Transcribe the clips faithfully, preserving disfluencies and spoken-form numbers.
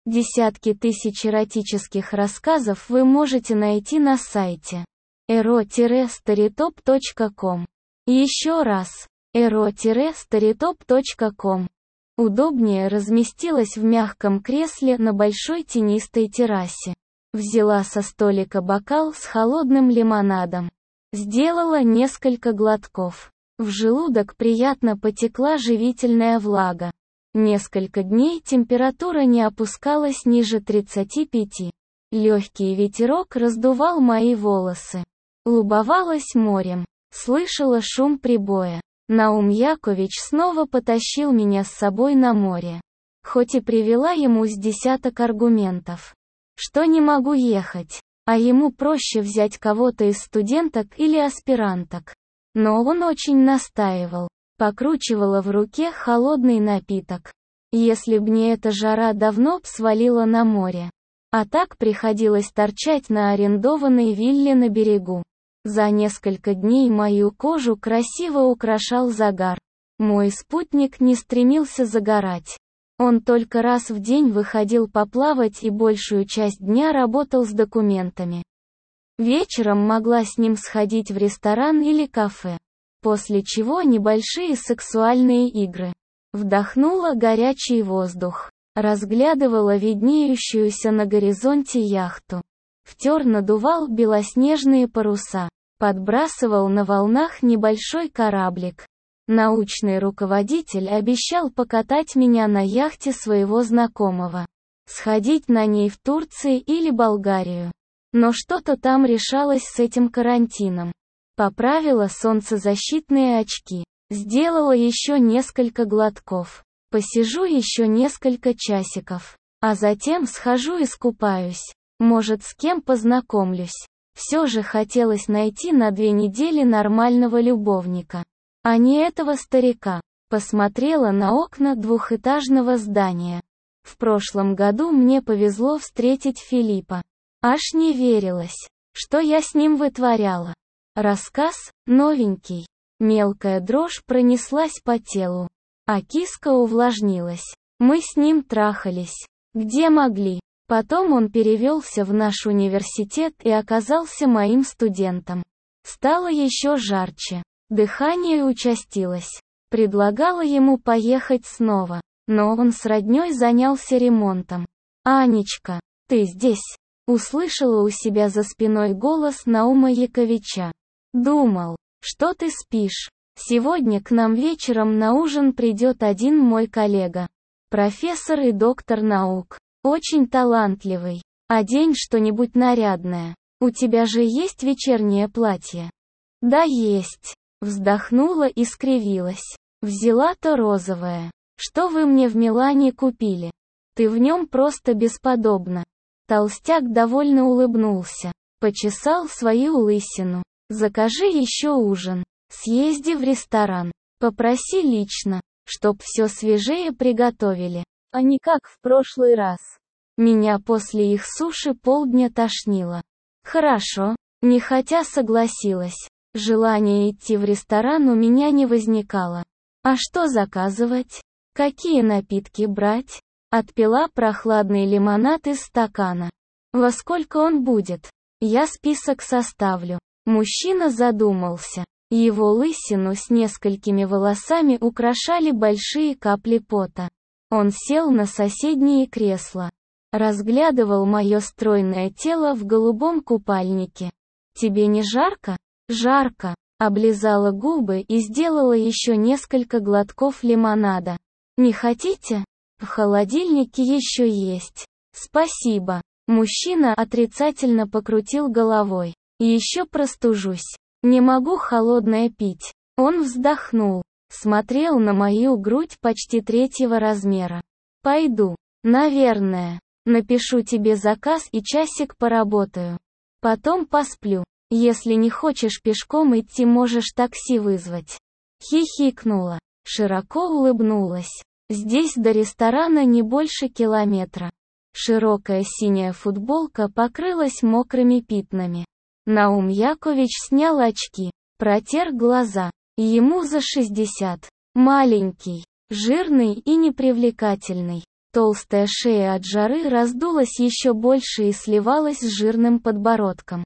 Десятки тысяч эротических рассказов вы можете найти на сайте эро старитоп точка ком. Еще раз, эро старитоп точка ком. Удобнее разместилась в мягком кресле на большой тенистой террасе. Взяла со столика бокал с холодным лимонадом. Сделала несколько глотков. В желудок приятно потекла живительная влага. Несколько дней температура не опускалась ниже тридцати пяти. Легкий ветерок раздувал мои волосы. Любовалась морем. Слышала шум прибоя. Наум Якович снова потащил меня с собой на море. Хоть и привела ему с десяток аргументов, что не могу ехать, а ему проще взять кого-то из студенток или аспиранток. Но он очень настаивал. Покручивала в руке холодный напиток. Если б не эта жара, давно б свалила на море. А так приходилось торчать на арендованной вилле на берегу. За несколько дней мою кожу красиво украшал загар. Мой спутник не стремился загорать. Он только раз в день выходил поплавать и большую часть дня работал с документами. Вечером могла с ним сходить в ресторан или кафе. После чего небольшие сексуальные игры. Вдохнула горячий воздух. Разглядывала виднеющуюся на горизонте яхту. Втер надувал белоснежные паруса. Подбрасывал на волнах небольшой кораблик. Научный руководитель обещал покатать меня на яхте своего знакомого. Сходить на ней в Турции или Болгарию. Но что-то там решалось с этим карантином. Поправила солнцезащитные очки. Сделала еще несколько глотков. Посижу еще несколько часиков. А затем схожу и искупаюсь. Может, с кем познакомлюсь. Все же хотелось найти на две недели нормального любовника. А не этого старика. Посмотрела на окна двухэтажного здания. В прошлом году мне повезло встретить Филиппа. Аж не верилось, что я с ним вытворяла. Рассказ, новенький. Мелкая дрожь пронеслась по телу. А киска увлажнилась. Мы с ним трахались. Где могли. Потом он перевелся в наш университет и оказался моим студентом. Стало еще жарче. Дыхание участилось. Предлагала ему поехать снова. Но он с роднёй занялся ремонтом. «Анечка, ты здесь?» Услышала у себя за спиной голос Наума Яковича. «Думал, что ты спишь. Сегодня к нам вечером на ужин придет один мой коллега. Профессор и доктор наук. Очень талантливый. Одень что-нибудь нарядное. У тебя же есть вечернее платье?» «Да есть». Вздохнула и скривилась. «Взяла то розовое. Что вы мне в Милане купили? Ты в нем просто бесподобна». Толстяк довольно улыбнулся. Почесал свою лысину. «Закажи еще ужин. Съезди в ресторан. Попроси лично, чтоб все свежее приготовили. А не как в прошлый раз. Меня после их суши полдня тошнило». «Хорошо». Нехотя согласилась. Желания идти в ресторан у меня не возникало. А что заказывать? Какие напитки брать? Отпила прохладный лимонад из стакана. «Во сколько он будет? Я список составлю». Мужчина задумался. Его лысину с несколькими волосами украшали большие капли пота. Он сел на соседнее кресло. Разглядывал мое стройное тело в голубом купальнике. «Тебе не жарко?» «Жарко». Облизала губы и сделала еще несколько глотков лимонада. «Не хотите? В холодильнике еще есть». «Спасибо». Мужчина отрицательно покрутил головой. «Еще простужусь. Не могу холодное пить». Он вздохнул. Смотрел на мою грудь почти третьего размера. «Пойду. Наверное. Напишу тебе заказ и часик поработаю. Потом посплю. Если не хочешь пешком идти, можешь такси вызвать». Хихикнула. Широко улыбнулась. Здесь до ресторана не больше километра. Широкая синяя футболка покрылась мокрыми пятнами. Наум Якович снял очки, протер глаза. Ему за шестьдесят. Маленький, жирный и непривлекательный. Толстая шея от жары раздулась еще больше и сливалась с жирным подбородком.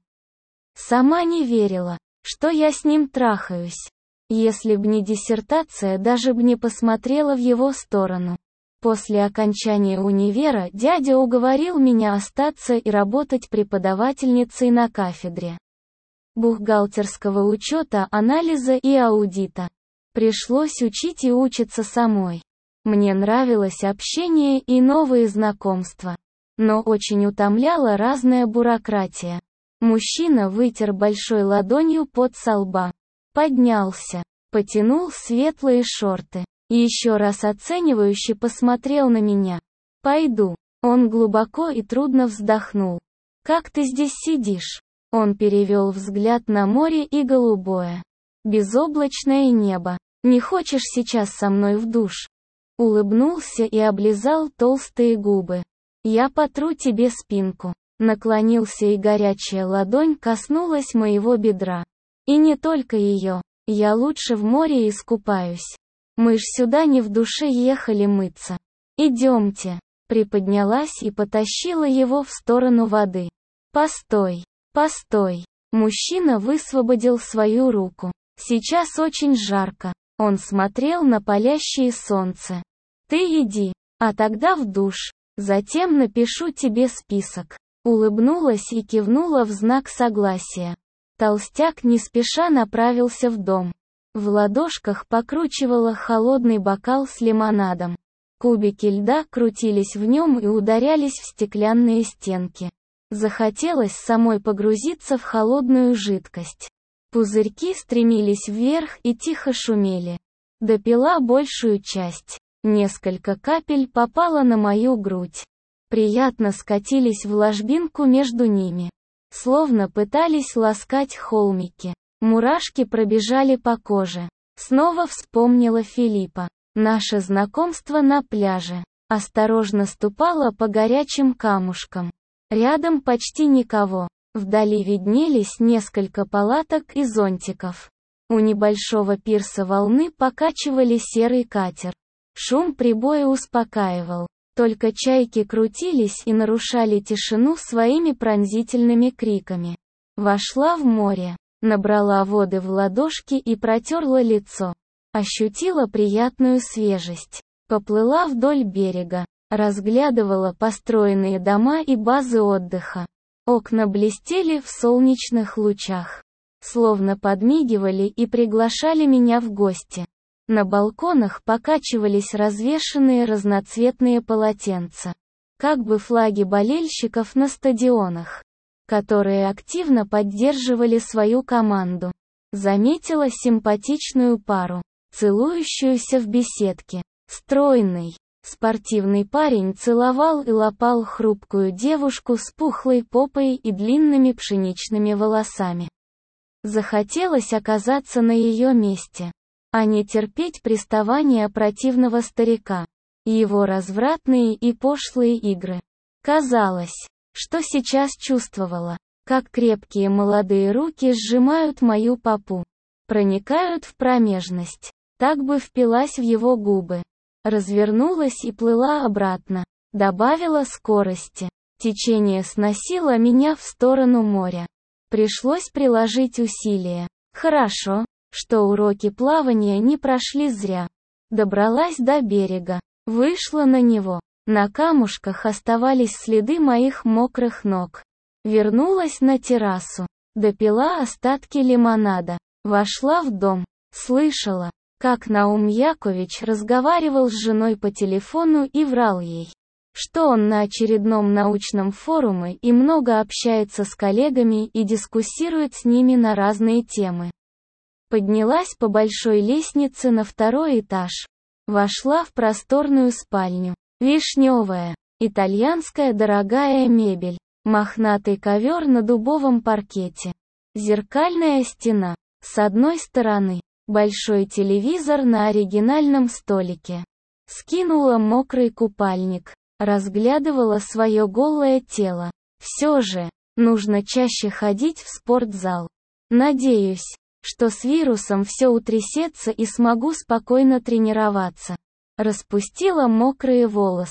Сама не верила, что я с ним трахаюсь. Если б не диссертация, даже б не посмотрела в его сторону. После окончания универа дядя уговорил меня остаться и работать преподавательницей на кафедре бухгалтерского учета, анализа и аудита. Пришлось учить и учиться самой. Мне нравилось общение и новые знакомства. Но очень утомляла разная бюрократия. Мужчина вытер большой ладонью пот со лба. Поднялся, потянул светлые шорты. И еще раз оценивающе посмотрел на меня. «Пойду». Он глубоко и трудно вздохнул. «Как ты здесь сидишь?» Он перевел взгляд на море и голубое, безоблачное небо. «Не хочешь сейчас со мной в душ?» Улыбнулся и облизал толстые губы. «Я потру тебе спинку». Наклонился и горячая ладонь коснулась моего бедра. И не только ее. «Я лучше в море искупаюсь. Мы ж сюда не в душе ехали мыться. Идемте». Приподнялась и потащила его в сторону воды. «Постой, постой». Мужчина высвободил свою руку. «Сейчас очень жарко». Он смотрел на палящее солнце. «Ты иди, а тогда в душ. Затем напишу тебе список». Улыбнулась и кивнула в знак согласия. Толстяк не спеша направился в дом. В ладошках покручивала холодный бокал с лимонадом. Кубики льда крутились в нем и ударялись в стеклянные стенки. Захотелось самой погрузиться в холодную жидкость. Пузырьки стремились вверх и тихо шумели. Допила большую часть. Несколько капель попало на мою грудь. Приятно скатились в ложбинку между ними. Словно пытались ласкать холмики. Мурашки пробежали по коже. Снова вспомнила Филиппа. Наше знакомство на пляже. Осторожно ступала по горячим камушкам. Рядом почти никого. Вдали виднелись несколько палаток и зонтиков. У небольшого пирса волны покачивали серый катер. Шум прибоя успокаивал. Только чайки крутились и нарушали тишину своими пронзительными криками. Вошла в море, набрала воды в ладошки и протерла лицо. Ощутила приятную свежесть. Поплыла вдоль берега, разглядывала построенные дома и базы отдыха. Окна блестели в солнечных лучах. Словно подмигивали и приглашали меня в гости. На балконах покачивались развешанные разноцветные полотенца. Как бы флаги болельщиков на стадионах, которые активно поддерживали свою команду. Заметила симпатичную пару, целующуюся в беседке. Стройный, спортивный парень целовал и лапал хрупкую девушку с пухлой попой и длинными пшеничными волосами. Захотелось оказаться на ее месте, а не терпеть приставания противного старика, его развратные и пошлые игры. Казалось, что сейчас чувствовала, как крепкие молодые руки сжимают мою попу, проникают в промежность. Так бы впилась в его губы. Развернулась и плыла обратно. Добавила скорости. Течение сносило меня в сторону моря. Пришлось приложить усилия. Хорошо, что уроки плавания не прошли зря. Добралась до берега. Вышла на него. На камушках оставались следы моих мокрых ног. Вернулась на террасу. Допила остатки лимонада. Вошла в дом. Слышала, как Наум Якович разговаривал с женой по телефону и врал ей, что он на очередном научном форуме и много общается с коллегами и дискуссирует с ними на разные темы. Поднялась по большой лестнице на второй этаж. Вошла в просторную спальню. Вишневая, итальянская дорогая мебель, мохнатый ковер на дубовом паркете, зеркальная стена. С одной стороны, большой телевизор на оригинальном столике. Скинула мокрый купальник, разглядывала свое голое тело. Все же, нужно чаще ходить в спортзал. Надеюсь, что с вирусом все утрясется и смогу спокойно тренироваться. Распустила мокрые волосы.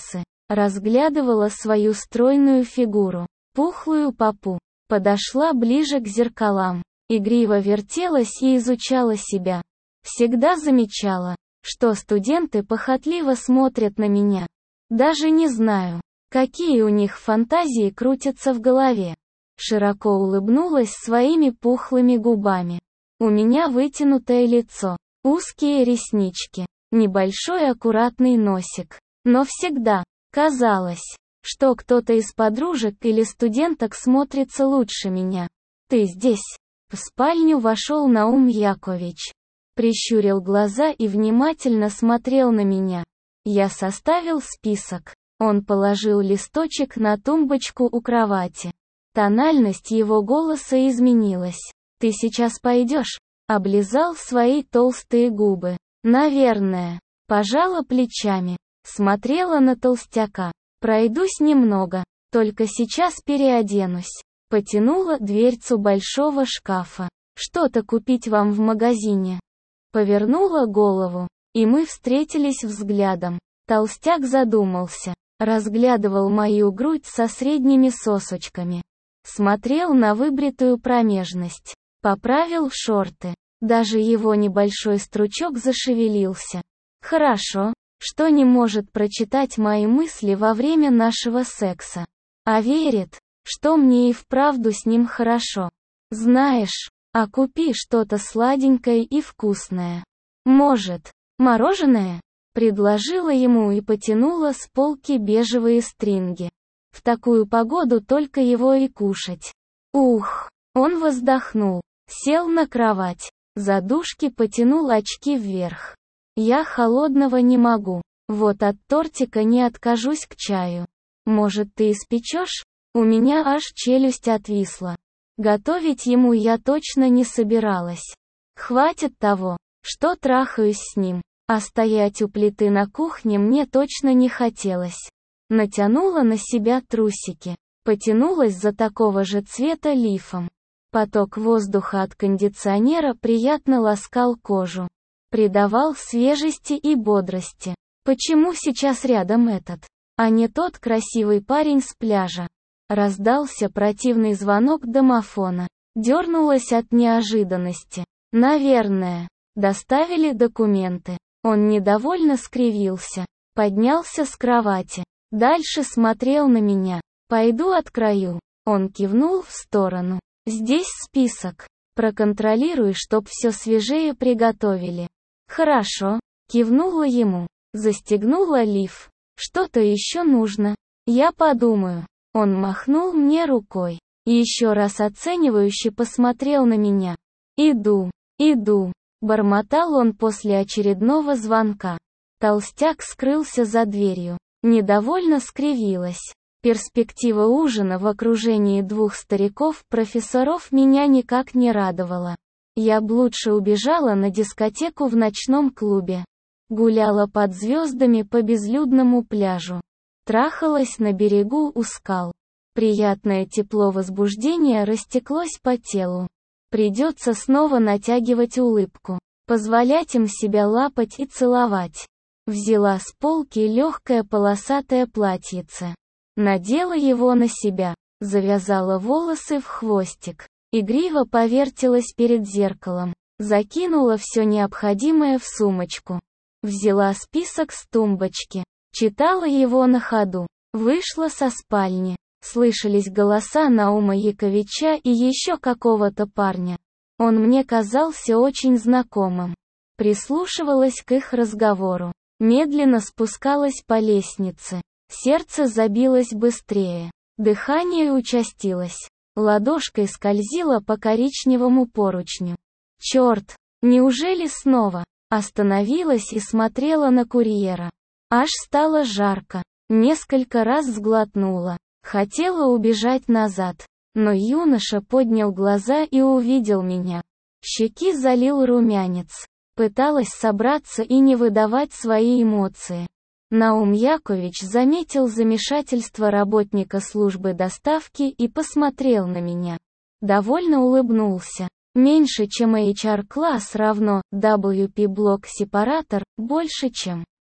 Разглядывала свою стройную фигуру, пухлую попу. Подошла ближе к зеркалам. Игриво вертелась и изучала себя. Всегда замечала, что студенты похотливо смотрят на меня. Даже не знаю, какие у них фантазии крутятся в голове. Широко улыбнулась своими пухлыми губами. У меня вытянутое лицо, узкие реснички, небольшой аккуратный носик. Но всегда казалось, что кто-то из подружек или студенток смотрится лучше меня. «Ты здесь?» В спальню вошел Наум Якович. Прищурил глаза и внимательно смотрел на меня. Я составил список. Он положил листочек на тумбочку у кровати. Тональность его голоса изменилась. «Ты сейчас пойдешь?» Облизал свои толстые губы. «Наверное». Пожала плечами. Смотрела на толстяка. «Пройдусь немного. Только сейчас переоденусь». Потянула дверцу большого шкафа. «Что-то купить вам в магазине?» Повернула голову, и мы встретились взглядом. Толстяк задумался. Разглядывал мою грудь со средними сосочками. Смотрел на выбритую промежность. Поправил шорты. Даже его небольшой стручок зашевелился. Хорошо, что не может прочитать мои мысли во время нашего секса. А верит, что мне и вправду с ним хорошо. Знаешь, а купи что-то сладенькое и вкусное. Может, мороженое? Предложила ему и потянула с полки бежевые стринги. В такую погоду только его и кушать. Ух, он вздохнул, сел на кровать, за дужки потянул очки вверх. Я холодного не могу, вот от тортика не откажусь к чаю. Может, ты испечешь? У меня аж челюсть отвисла. Готовить ему я точно не собиралась. Хватит того, что трахаюсь с ним, а стоять у плиты на кухне мне точно не хотелось. Натянула на себя трусики, потянулась за такого же цвета лифом. Поток воздуха от кондиционера приятно ласкал кожу, придавал свежести и бодрости. Почему сейчас рядом этот, а не тот красивый парень с пляжа? Раздался противный звонок домофона. Дернулась от неожиданности. Наверное, доставили документы. Он недовольно скривился, поднялся с кровати. Дальше смотрел на меня. «Пойду открою». Он кивнул в сторону. «Здесь список. Проконтролируй, чтоб все свежее приготовили». «Хорошо», кивнула ему. Застегнула лиф. «Что-то еще нужно?» «Я подумаю». Он махнул мне рукой. Еще раз оценивающе посмотрел на меня. «Иду, иду», бормотал он после очередного звонка. Толстяк скрылся за дверью. Недовольно скривилась. Перспектива ужина в окружении двух стариков-профессоров меня никак не радовала. Я б лучше убежала на дискотеку в ночном клубе. Гуляла под звездами по безлюдному пляжу. Трахалась на берегу у скал. Приятное тепло возбуждения растеклось по телу. Придется снова натягивать улыбку. Позволять им себя лапать и целовать. Взяла с полки легкое полосатое платьице. Надела его на себя. Завязала волосы в хвостик. Игриво повертелась перед зеркалом. Закинула все необходимое в сумочку. Взяла список с тумбочки. Читала его на ходу. Вышла со спальни. Слышались голоса Наума Яковича и еще какого-то парня. Он мне казался очень знакомым. Прислушивалась к их разговору. Медленно спускалась по лестнице. Сердце забилось быстрее. Дыхание участилось. Ладошкой скользила по коричневому поручню. Черт, неужели снова? Остановилась и смотрела на курьера. Аж стало жарко. Несколько раз сглотнула. Хотела убежать назад. Но юноша поднял глаза и увидел меня. Щеки залил румянец. Пыталась собраться и не выдавать свои эмоции. Наум Якович заметил замешательство работника службы доставки и посмотрел на меня. Довольно улыбнулся. Меньше, чем эйч ар-класс равно дабл ю пи-блок-сепаратор, больше, чем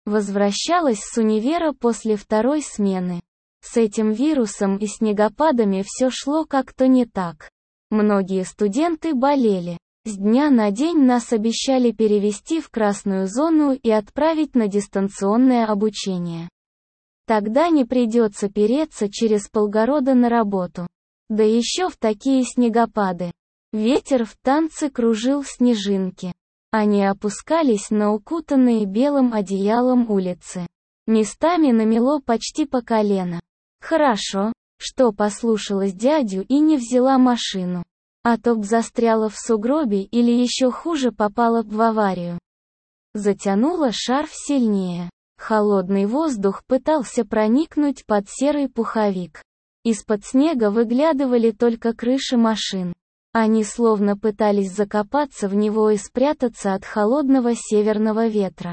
Возвращалась с универа после второй смены. С этим вирусом и снегопадами все шло как-то не так. Многие студенты болели. С дня на день нас обещали перевести в красную зону и отправить на дистанционное обучение. Тогда не придется переться через полгорода на работу. Да еще в такие снегопады. Ветер в танце кружил снежинки. Они опускались на укутанные белым одеялом улицы. Местами намело почти по колено. Хорошо, что послушалась дядю и не взяла машину. А то б застряла в сугробе или еще хуже попала б в аварию. Затянула шарф сильнее. Холодный воздух пытался проникнуть под серый пуховик. Из-под снега выглядывали только крыши машин. Они словно пытались закопаться в него и спрятаться от холодного северного ветра.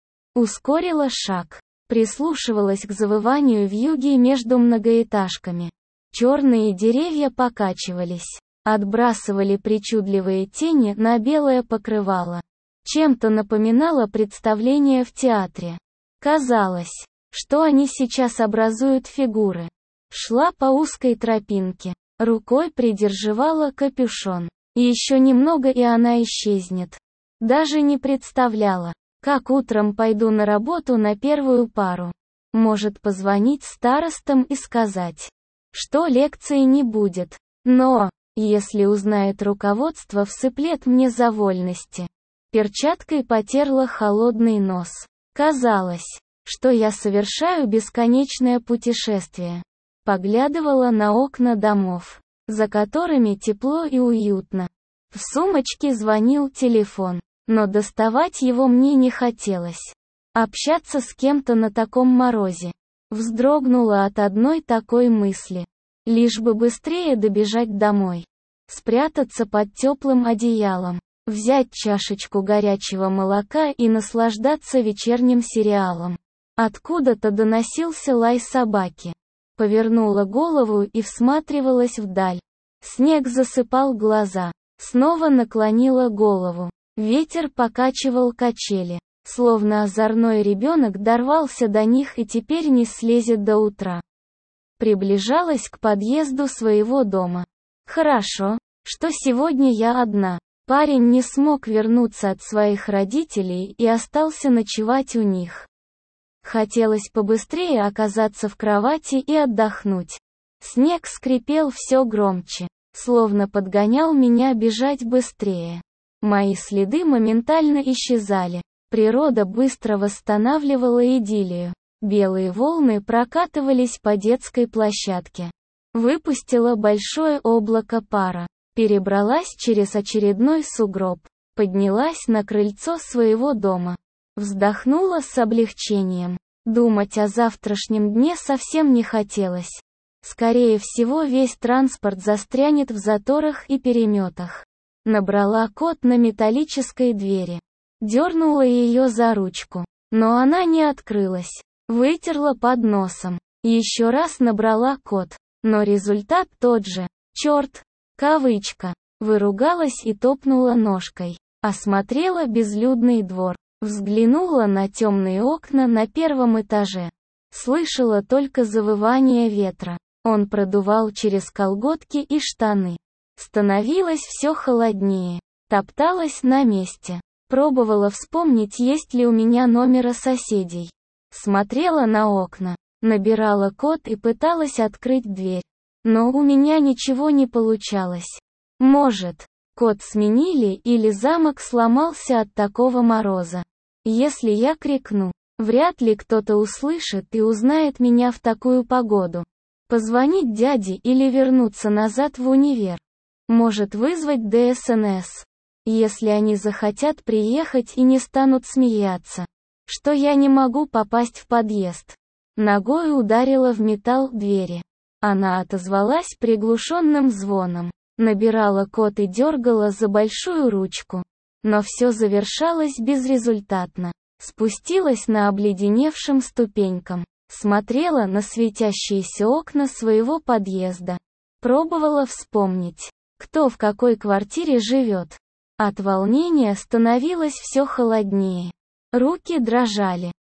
Ускорила шаг. Прислушивалась к завыванию вьюги между многоэтажками. Черные деревья покачивались, отбрасывали причудливые тени на белое покрывало. Чем-то напоминало представление в театре. Казалось, что они сейчас образуют фигуры. Шла по узкой тропинке. Рукой придерживала капюшон. Еще немного и она исчезнет. Даже не представляла, как утром пойду на работу на первую пару. Может позвонить старостам и сказать, что лекции не будет. Но, если узнает руководство, всыплет мне за вольности. Перчаткой потерла холодный нос. Казалось, что я совершаю бесконечное путешествие. Поглядывала на окна домов, за которыми тепло и уютно. В сумочке звонил телефон, но доставать его мне не хотелось. Общаться с кем-то на таком морозе. Вздрогнула от одной такой мысли. Лишь бы быстрее добежать домой. Спрятаться под теплым одеялом. Взять чашечку горячего молока и наслаждаться вечерним сериалом. Откуда-то доносился лай собаки. Повернула голову и всматривалась вдаль. Снег засыпал глаза. Снова наклонила голову. Ветер покачивал качели. Словно озорной ребенок дорвался до них и теперь не слезет до утра. Приближалась к подъезду своего дома. Хорошо, что сегодня я одна. Парень не смог вернуться от своих родителей и остался ночевать у них. Хотелось побыстрее оказаться в кровати и отдохнуть. Снег скрипел все громче, словно подгонял меня бежать быстрее. Мои следы моментально исчезали. Природа быстро восстанавливала идиллию. Белые волны прокатывались по детской площадке. Выпустила большое облако пара. Перебралась через очередной сугроб. Поднялась на крыльцо своего дома. Вздохнула с облегчением. Думать о завтрашнем дне совсем не хотелось. Скорее всего, весь транспорт застрянет в заторах и переметах. Набрала код на металлической двери. Дернула ее за ручку. Но она не открылась. Вытерла под носом. Еще раз набрала код. Но результат тот же. Черт! Кавычка. Выругалась и топнула ножкой. Осмотрела безлюдный двор. Взглянула на темные окна на первом этаже. Слышала только завывание ветра. Он продувал через колготки и штаны. Становилось все холоднее. Топталась на месте. Пробовала вспомнить, есть ли у меня номера соседей. Смотрела на окна. Набирала код и пыталась открыть дверь. Но у меня ничего не получалось. Может, код сменили или замок сломался от такого мороза. Если я крикну, вряд ли кто-то услышит и узнает меня в такую погоду. Позвонить дяде или вернуться назад в универ. Может вызвать дэ эс эн эс. Если они захотят приехать и не станут смеяться. Что я не могу попасть в подъезд. Ногой ударила в металл двери. Она отозвалась приглушенным звоном. Набирала код и дергала за большую ручку. Но все завершалось безрезультатно. Спустилась на обледеневшим ступенькам. Смотрела на светящиеся окна своего подъезда. Пробовала вспомнить, кто в какой квартире живет. От волнения становилось все холоднее. Руки дрожали.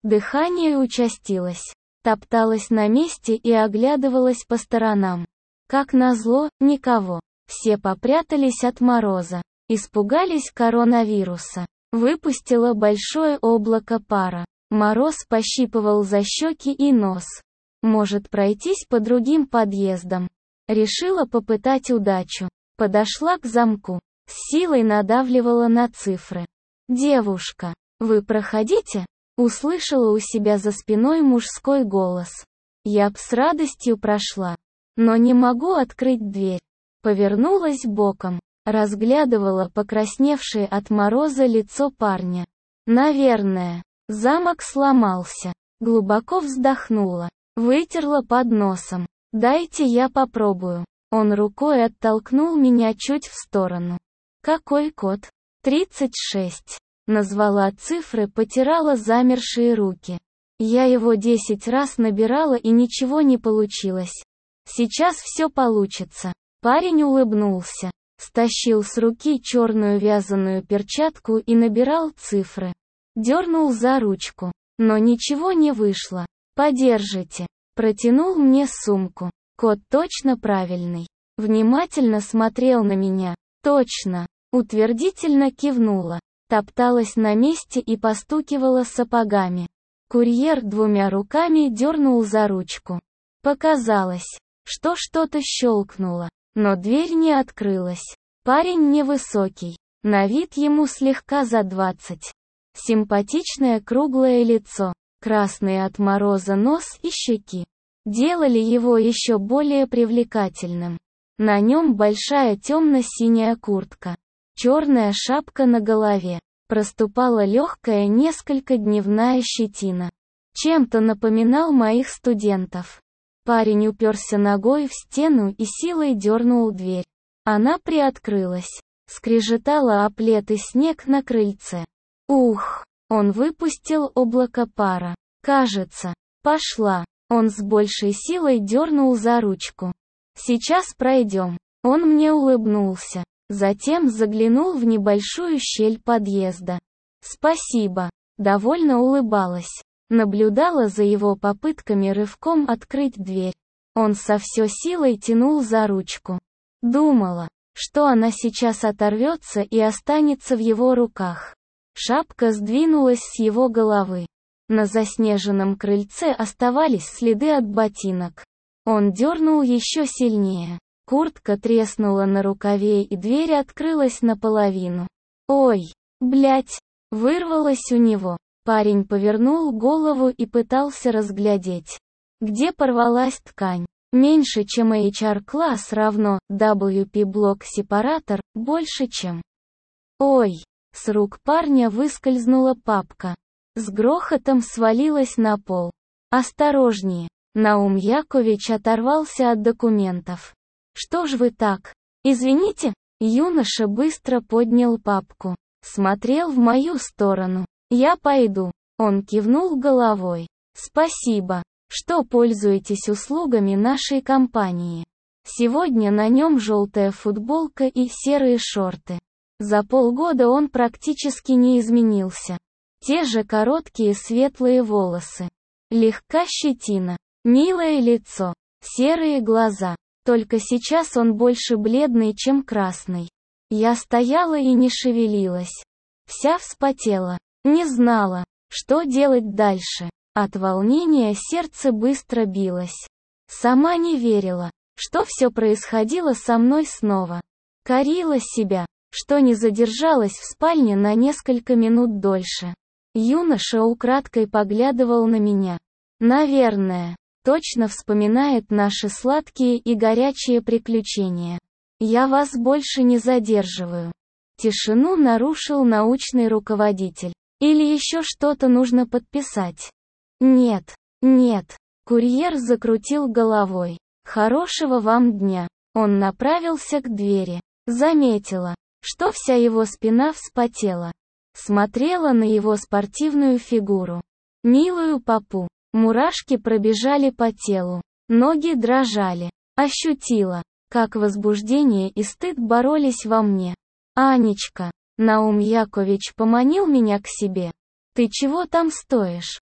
Дыхание участилось. Топталась на месте и оглядывалась по сторонам. Как назло, никого. Все попрятались от мороза. Испугались коронавируса. Выпустила большое облако пара. Мороз пощипывал за щеки и нос. Может пройтись по другим подъездам. Решила попытать удачу. Подошла к замку. С силой надавливала на цифры. «Девушка, вы проходите?» Услышала у себя за спиной мужской голос. Я б с радостью прошла. Но не могу открыть дверь. Повернулась боком. Разглядывала покрасневшее от мороза лицо парня. Наверное, замок сломался. Глубоко вздохнула. Вытерла под носом. «Дайте я попробую». Он рукой оттолкнул меня чуть в сторону. «Какой код?» «тридцать шесть». Назвала цифры, потирала замершие руки. Я его десять раз набирала и ничего не получилось. Сейчас все получится. Парень улыбнулся. Стащил с руки черную вязаную перчатку и набирал цифры. Дернул за ручку. Но ничего не вышло. «Подержите». Протянул мне сумку. Код точно правильный. Внимательно смотрел на меня. «Точно». Утвердительно кивнула. Топталась на месте и постукивала сапогами. Курьер двумя руками дернул за ручку. Показалось, что что-то щелкнуло, но дверь не открылась. Парень невысокий, на вид ему слегка за двадцать. Симпатичное круглое лицо, красный от мороза нос и щеки делали его еще более привлекательным. На нем большая темно-синяя куртка. Черная шапка на голове. Проступала легкая несколько дневная щетина. Чем-то напоминал моих студентов. Парень уперся ногой в стену и силой дернул дверь. Она приоткрылась. Скрежетала о плед и снег на крыльце. Ух! Он выпустил облако пара. Кажется, пошла. Он с большей силой дернул за ручку. Сейчас пройдем. Он мне улыбнулся. Затем заглянул в небольшую щель подъезда. «Спасибо». Довольно улыбалась. Наблюдала за его попытками рывком открыть дверь. Он со всей силой тянул за ручку. Думала, что она сейчас оторвется и останется в его руках. Шапка сдвинулась с его головы. На заснеженном крыльце оставались следы от ботинок. Он дернул еще сильнее. Куртка треснула на рукаве и дверь открылась наполовину. «Ой, блять!» Вырвалось у него. Парень повернул голову и пытался разглядеть, где порвалась ткань. Меньше, чем эйч ар-класс равно дабл ю пи-блок-сепаратор, больше, чем... Ой! С рук парня выскользнула папка. С грохотом свалилась на пол. «Осторожнее!» Наум Якович оторвался от документов. «Что ж вы так? Извините?» Юноша быстро поднял папку. Смотрел в мою сторону. «Я пойду». Он кивнул головой. «Спасибо, что пользуетесь услугами нашей компании. Сегодня на нем желтая футболка и серые шорты. За полгода он практически не изменился. Те же короткие светлые волосы. Легка щетина. Милое лицо. Серые глаза. Только сейчас он больше бледный, чем красный. Я стояла и не шевелилась. Вся вспотела. Не знала, что делать дальше. От волнения сердце быстро билось. Сама не верила, что все происходило со мной снова. Корила себя, что не задержалась в спальне на несколько минут дольше. Юноша украдкой поглядывал на меня. Наверное, точно вспоминает наши сладкие и горячие приключения. Я вас больше не задерживаю. Тишину нарушил научный руководитель. Или еще что-то нужно подписать? Нет, нет. Курьер закрутил головой. Хорошего вам дня. Он направился к двери. Заметила, что вся его спина вспотела. Смотрела на его спортивную фигуру. Милую попу. Мурашки пробежали по телу. Ноги дрожали. Ощутила, как возбуждение и стыд боролись во мне. «Анечка», Наум Якович поманил меня к себе. «Ты чего там стоишь?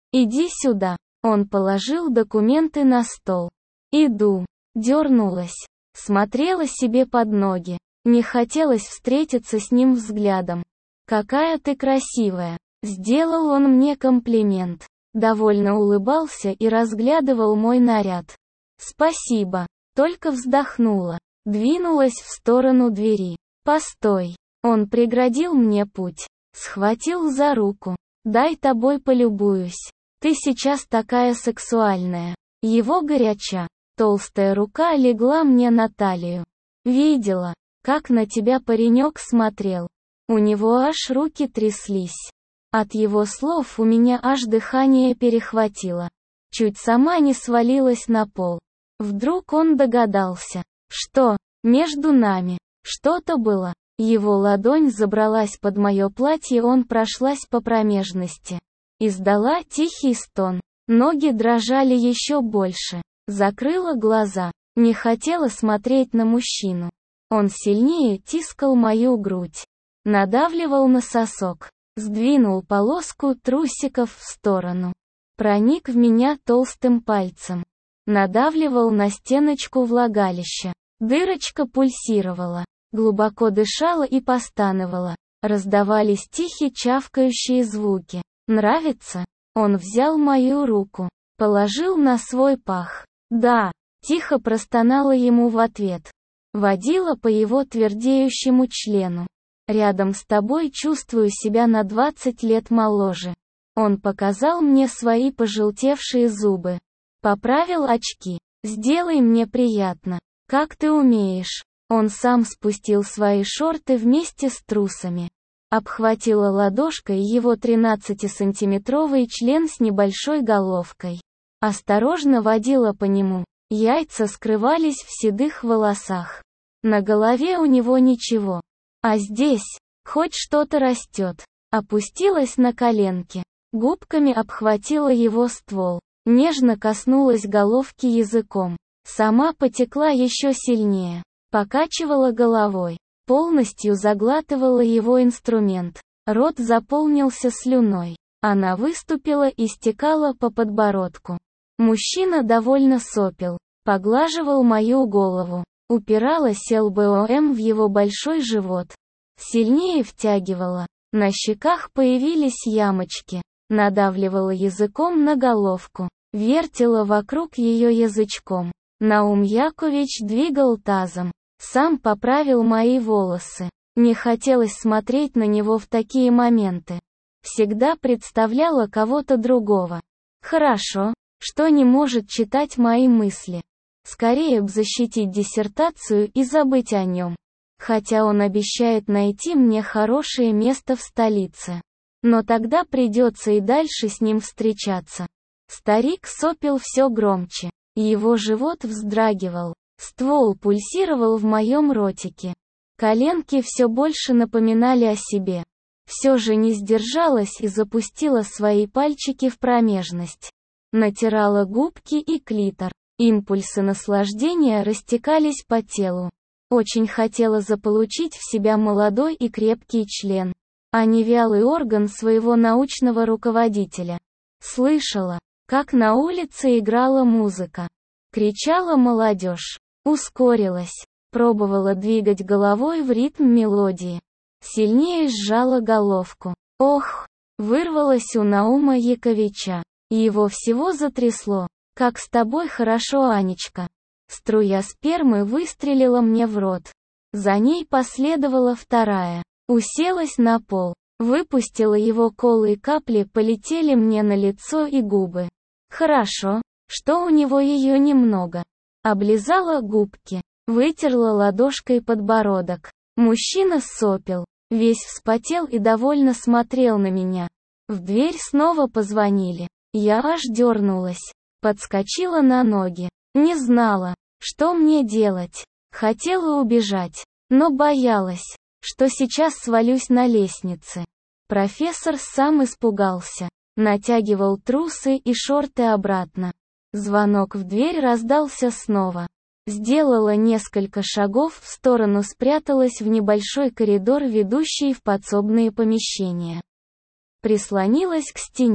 Иди сюда. Он положил документы на стол. Иду. Дернулась. Смотрела себе под ноги. Не хотелось встретиться с ним взглядом. «Какая ты красивая!» Сделал он мне комплимент. Довольно улыбался и разглядывал мой наряд. «Спасибо». Только вздохнула. Двинулась в сторону двери. «Постой». Он преградил мне путь. Схватил за руку. «Дай тобой полюбуюсь. Ты сейчас такая сексуальная». Его горяча. Толстая рука легла мне на талию. Видела, как на тебя паренек смотрел. У него аж руки тряслись. От его слов у меня аж дыхание перехватило. Чуть сама не свалилась на пол. Вдруг он догадался, что между нами что-то было. Его ладонь забралась под мое платье, он прошлась по промежности. Издала тихий стон. Ноги дрожали еще больше. Закрыла глаза. Не хотела смотреть на мужчину. Он сильнее тискал мою грудь. Надавливал на сосок. Сдвинул полоску трусиков в сторону. Проник в меня толстым пальцем. Надавливал на стеночку влагалища. Дырочка пульсировала. Глубоко дышала и постановала. Раздавались тихие чавкающие звуки. «Нравится?» Он взял мою руку. Положил на свой пах. «Да», тихо простонала ему в ответ. Водила по его твердеющему члену. «Рядом с тобой чувствую себя на двадцать лет моложе». Он показал мне свои пожелтевшие зубы. Поправил очки. «Сделай мне приятно. Как ты умеешь». Он сам спустил свои шорты вместе с трусами. Обхватила ладошкой его тринадцатисантиметровый член с небольшой головкой. Осторожно водила по нему. Яйца скрывались в седых волосах. На голове у него ничего. А здесь, хоть что-то растет. Опустилась на коленки. Губками обхватила его ствол. Нежно коснулась головки языком. Сама потекла еще сильнее. Покачивала головой. Полностью заглатывала его инструмент. Рот заполнился слюной. Она выступила и стекала по подбородку. Мужчина довольно сопел. Поглаживал мою голову. Упиралась лбом в его большой живот. Сильнее втягивала. На щеках появились ямочки. Надавливала языком на головку. Вертела вокруг ее язычком. Наум Якович двигал тазом. Сам поправил мои волосы. Не хотелось смотреть на него в такие моменты. Всегда представляла кого-то другого. Хорошо, что не может читать мои мысли. Скорее б защитить диссертацию и забыть о нем. Хотя он обещает найти мне хорошее место в столице. Но тогда придется и дальше с ним встречаться. Старик сопел все громче. Его живот вздрагивал. Ствол пульсировал в моем ротике. Коленки все больше напоминали о себе. Все же не сдержалась и запустила свои пальчики в промежность. Натирала губки и клитор. Импульсы наслаждения растекались по телу. Очень хотела заполучить в себя молодой и крепкий член, а не вялый орган своего научного руководителя. Слышала, как на улице играла музыка. Кричала молодежь. Ускорилась. Пробовала двигать головой в ритм мелодии. Сильнее сжала головку. Ох! Вырвалась у Наума Яковича. Его всего затрясло. «Как с тобой хорошо, Анечка». Струя спермы выстрелила мне в рот. За ней последовала вторая. Уселась на пол. Выпустила его колы, и капли полетели мне на лицо и губы. Хорошо, что у него ее немного. Облизала губки. Вытерла ладошкой подбородок. Мужчина сопел. Весь вспотел и довольно смотрел на меня. В дверь снова позвонили. Я аж дернулась. Подскочила на ноги. Не знала, что мне делать. Хотела убежать, но боялась, что сейчас свалюсь на лестнице. Профессор сам испугался. Натягивал трусы и шорты обратно. Звонок в дверь раздался снова. Сделала несколько шагов в сторону, спряталась в небольшой коридор, ведущий в подсобные помещения. Прислонилась к стене.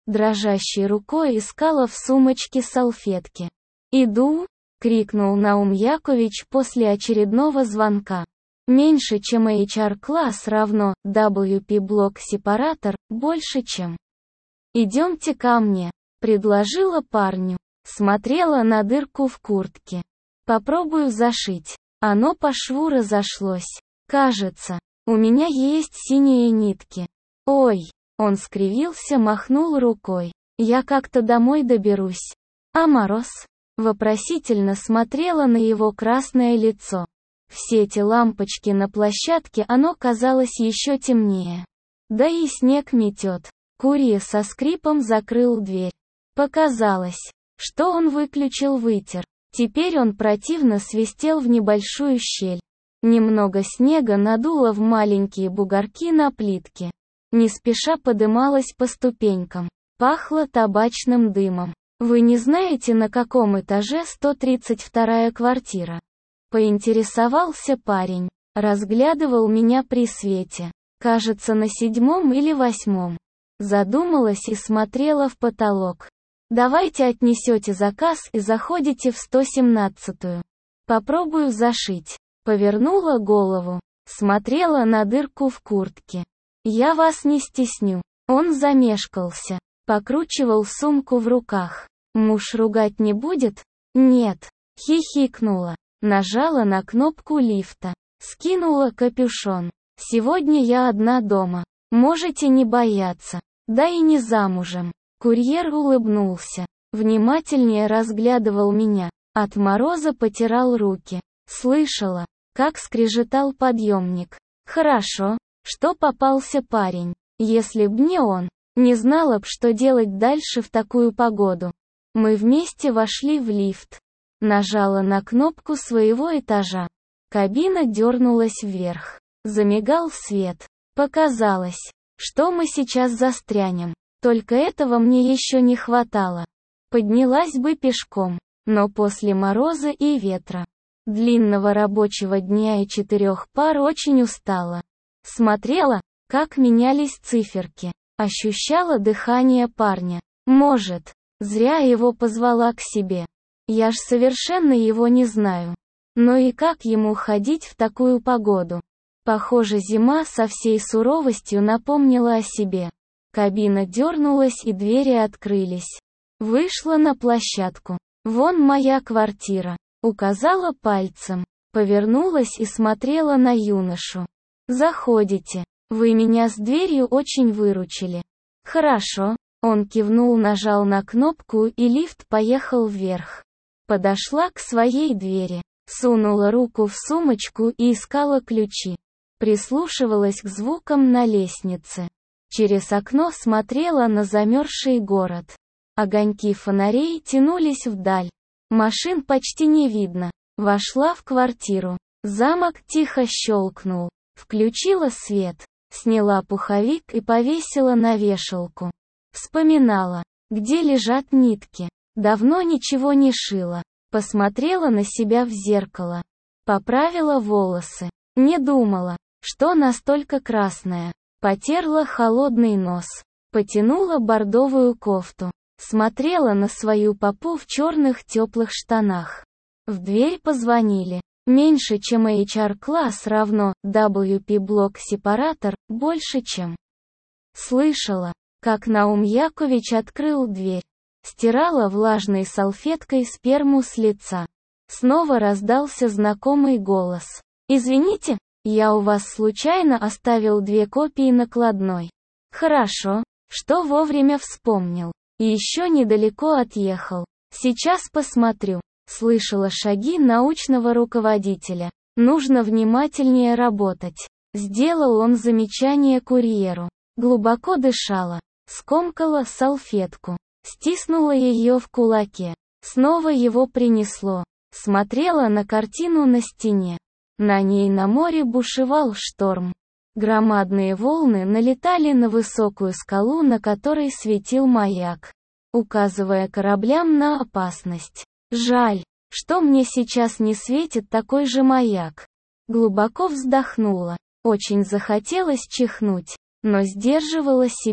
дрожащей рукой искала в сумочке салфетки. «Иду!» — крикнул Наум Якович после очередного звонка. Меньше, чем эйч ар-класс равно дабл ю пи-блок-сепаратор, больше, чем. «Идемте ко мне», — предложила парню. Смотрела на дырку в куртке. «Попробую зашить». Оно по шву разошлось. «Кажется, у меня есть синие нитки». «Ой», — он скривился, махнул рукой. «Я как-то домой доберусь». «А мороз?» — вопросительно смотрела на его красное лицо. В свете лампочки на площадке оно казалось еще темнее. Да и снег метет. Курьер со скрипом закрыл дверь. Показалось, что он выключил вытер. Теперь он противно свистел в небольшую щель. Немного снега надуло в маленькие бугорки на плитке. Не спеша подымалась по ступенькам. Пахло табачным дымом. «Вы не знаете, на каком этаже сто тридцать вторая квартира?» Поинтересовался парень. Разглядывал меня при свете. Кажется, на седьмом или восьмом. Задумалась и смотрела в потолок. «Давайте отнесете заказ и заходите в сто семнадцатую. Попробую зашить». Повернула голову. Смотрела на дырку в куртке. «Я вас не стесню». Он замешкался. Покручивал сумку в руках. «Муж ругать не будет?» «Нет». Хихикнула. Нажала на кнопку лифта. Скинула капюшон. «Сегодня я одна дома. Можете не бояться. Да и не замужем». Курьер улыбнулся. Внимательнее разглядывал меня. От мороза потирал руки. Слышала, как скрежетал подъемник. Хорошо, что попался парень. Если б не он, не знала б, что делать дальше в такую погоду. Мы вместе вошли в лифт. Нажала на кнопку своего этажа. Кабина дернулась вверх. Замигал свет. Показалось, что мы сейчас застрянем. Только этого мне еще не хватало. Поднялась бы пешком, но после мороза и ветра, длинного рабочего дня и четырех пар очень устала. Смотрела, как менялись циферки. Ощущала дыхание парня. Может, зря его позвала к себе. Я ж совершенно его не знаю. Но и как ему ходить в такую погоду? Похоже, зима со всей суровостью напомнила о себе. Кабина дернулась и двери открылись. Вышла на площадку. «Вон моя квартира», — указала пальцем. Повернулась и смотрела на юношу. «Заходите. Вы меня с дверью очень выручили». «Хорошо». Он кивнул, нажал на кнопку, и лифт поехал вверх. Подошла к своей двери. Сунула руку в сумочку и искала ключи. Прислушивалась к звукам на лестнице. Через окно смотрела на замерзший город. Огоньки фонарей тянулись вдаль. Машин почти не видно. Вошла в квартиру. Замок тихо щелкнул. Включила свет. Сняла пуховик и повесила на вешалку. Вспоминала, где лежат нитки. Давно ничего не шила. Посмотрела на себя в зеркало. Поправила волосы. Не думала, что настолько красная. Потерла холодный нос. Потянула бордовую кофту. Смотрела на свою попу в черных теплых штанах. В дверь позвонили. Меньше, чем эйч ар-класс равно дабл ю пи-блок-сепаратор, больше, чем. Слышала, как Наум Якович открыл дверь. Стирала влажной салфеткой сперму с лица. Снова раздался знакомый голос. «Извините, я у вас случайно оставил две копии накладной». «Хорошо, что вовремя вспомнил. И еще недалеко отъехал. Сейчас посмотрю». Слышала шаги научного руководителя. Нужно внимательнее работать. Сделал он замечание курьеру. Глубоко дышала. Скомкала салфетку. Стиснула ее в кулаке. Снова его принесло. Смотрела на картину на стене. На ней на море бушевал шторм. Громадные волны налетали на высокую скалу, на которой светил маяк, указывая кораблям на опасность. Жаль, что мне сейчас не светит такой же маяк. Глубоко вздохнула. Очень захотелось чихнуть, но сдерживала себя.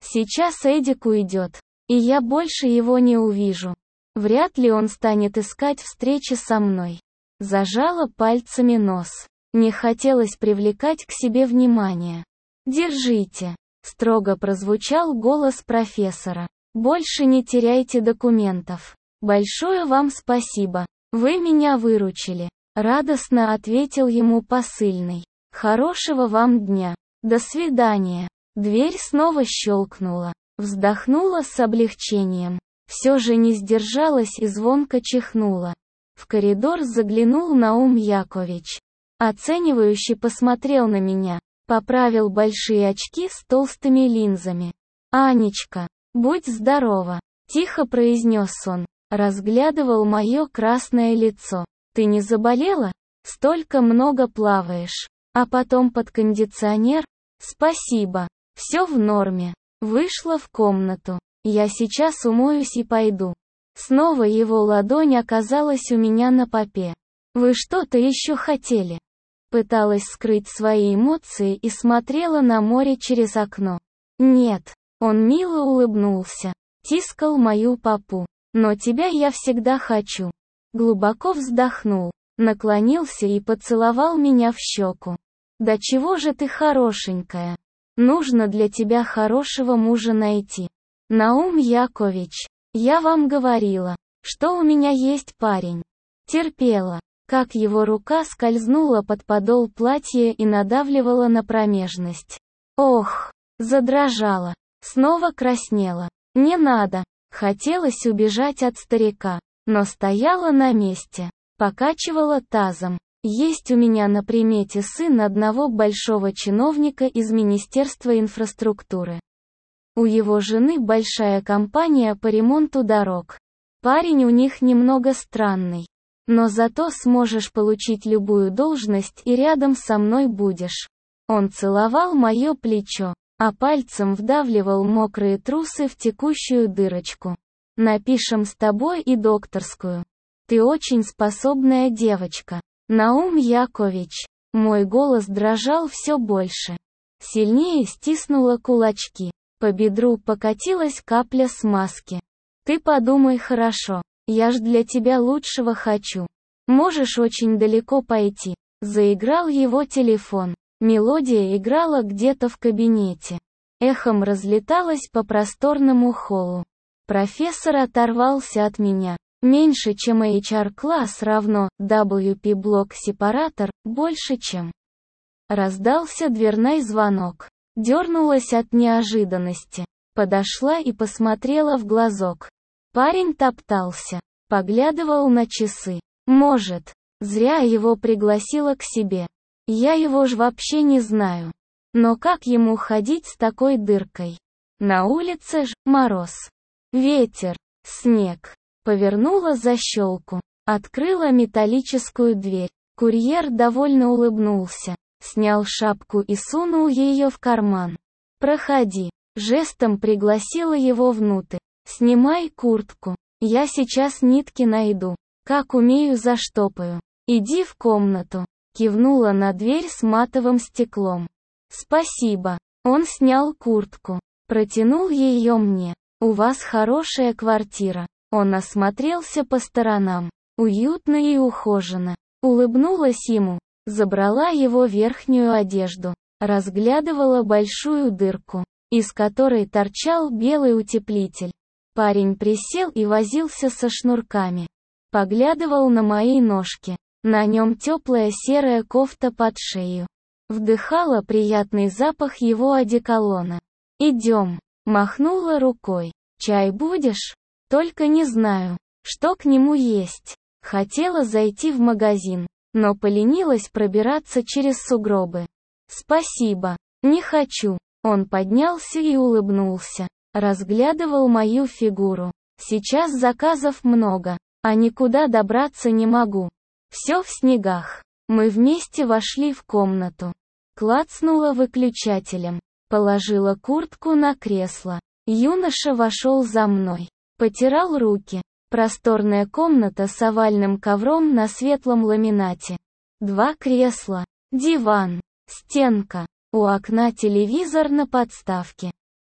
Сейчас Эдик уйдет, и я больше его не увижу. Вряд ли он станет искать встречи со мной. Зажала пальцами нос. Не хотелось привлекать к себе внимание. «Держите», — строго прозвучал голос профессора. «Больше не теряйте документов. Большое вам спасибо. Вы меня выручили», — радостно ответил ему посыльный. «Хорошего вам дня. До свидания». Дверь снова щелкнула. Вздохнула с облегчением. Все же не сдержалась и звонко чихнула. В коридор заглянул Наум Якович. Оценивающе посмотрел на меня. Поправил большие очки с толстыми линзами. «Анечка, будь здорова», — тихо произнес он. Разглядывал мое красное лицо. «Ты не заболела? Столько много плаваешь. А потом под кондиционер? Спасибо. Все в норме». Вышла в комнату. «Я сейчас умоюсь и пойду». Снова его ладонь оказалась у меня на попе. «Вы что-то еще хотели?» Пыталась скрыть свои эмоции и смотрела на море через окно. «Нет». Он мило улыбнулся. Тискал мою попу. «Но тебя я всегда хочу». Глубоко вздохнул. Наклонился и поцеловал меня в щеку. «Да чего же ты хорошенькая? Нужно для тебя хорошего мужа найти. Наум Якович, я вам говорила, что у меня есть парень». Терпела, как его рука скользнула под подол платья и надавливала на промежность. Ох, задрожала, снова краснела. «Не надо». Хотелось убежать от старика, но стояла на месте, покачивала тазом. Есть у меня на примете сын одного большого чиновника из Министерства инфраструктуры. У его жены большая компания по ремонту дорог. Парень у них немного странный. Но зато сможешь получить любую должность и рядом со мной будешь. Он целовал мое плечо, а пальцем вдавливал мокрые трусы в текущую дырочку. «Напишем с тобой и докторскую. Ты очень способная девочка, Наум Якович». Мой голос дрожал все больше. Сильнее стиснула кулачки. По бедру покатилась капля смазки. «Ты подумай хорошо. Я ж для тебя лучшего хочу. Можешь очень далеко пойти». Заиграл его телефон. Мелодия играла где-то в кабинете. Эхом разлеталась по просторному холлу. Профессор оторвался от меня. Меньше, чем эйч ар-класс равно дабл ю пи-блок-сепаратор, больше, чем. Раздался дверной звонок. Дернулась от неожиданности. Подошла и посмотрела в глазок. Парень топтался. Поглядывал на часы. Может, зря его пригласила к себе. Я его ж вообще не знаю. Но как ему ходить с такой дыркой? На улице ж мороз. Ветер, снег. Повернула защелку. Открыла металлическую дверь. Курьер довольно улыбнулся. Снял шапку и сунул ее в карман. «Проходи». Жестом пригласила его внутрь. «Снимай куртку. Я сейчас нитки найду. Как умею, заштопаю. Иди в комнату». Кивнула на дверь с матовым стеклом. «Спасибо». Он снял куртку. Протянул ее мне. «У вас хорошая квартира». Он осмотрелся по сторонам. Уютно и ухоженно. Улыбнулась ему. Забрала его верхнюю одежду. Разглядывала большую дырку, из которой торчал белый утеплитель. Парень присел и возился со шнурками. Поглядывал на мои ножки. На нем теплая серая кофта под шею. Вдыхала приятный запах его одеколона. «Идем», — махнула рукой. «Чай будешь? Только не знаю, что к нему есть». Хотела зайти в магазин, но поленилась пробираться через сугробы. «Спасибо, не хочу». Он поднялся и улыбнулся. Разглядывал мою фигуру. «Сейчас заказов много, а никуда добраться не могу. Все в снегах». Мы вместе вошли в комнату. Клацнула выключателем. Положила куртку на кресло. Юноша вошел за мной. Потирал руки. Просторная комната с овальным ковром на светлом ламинате. Два кресла. Диван. Стенка. У окна телевизор на подставке.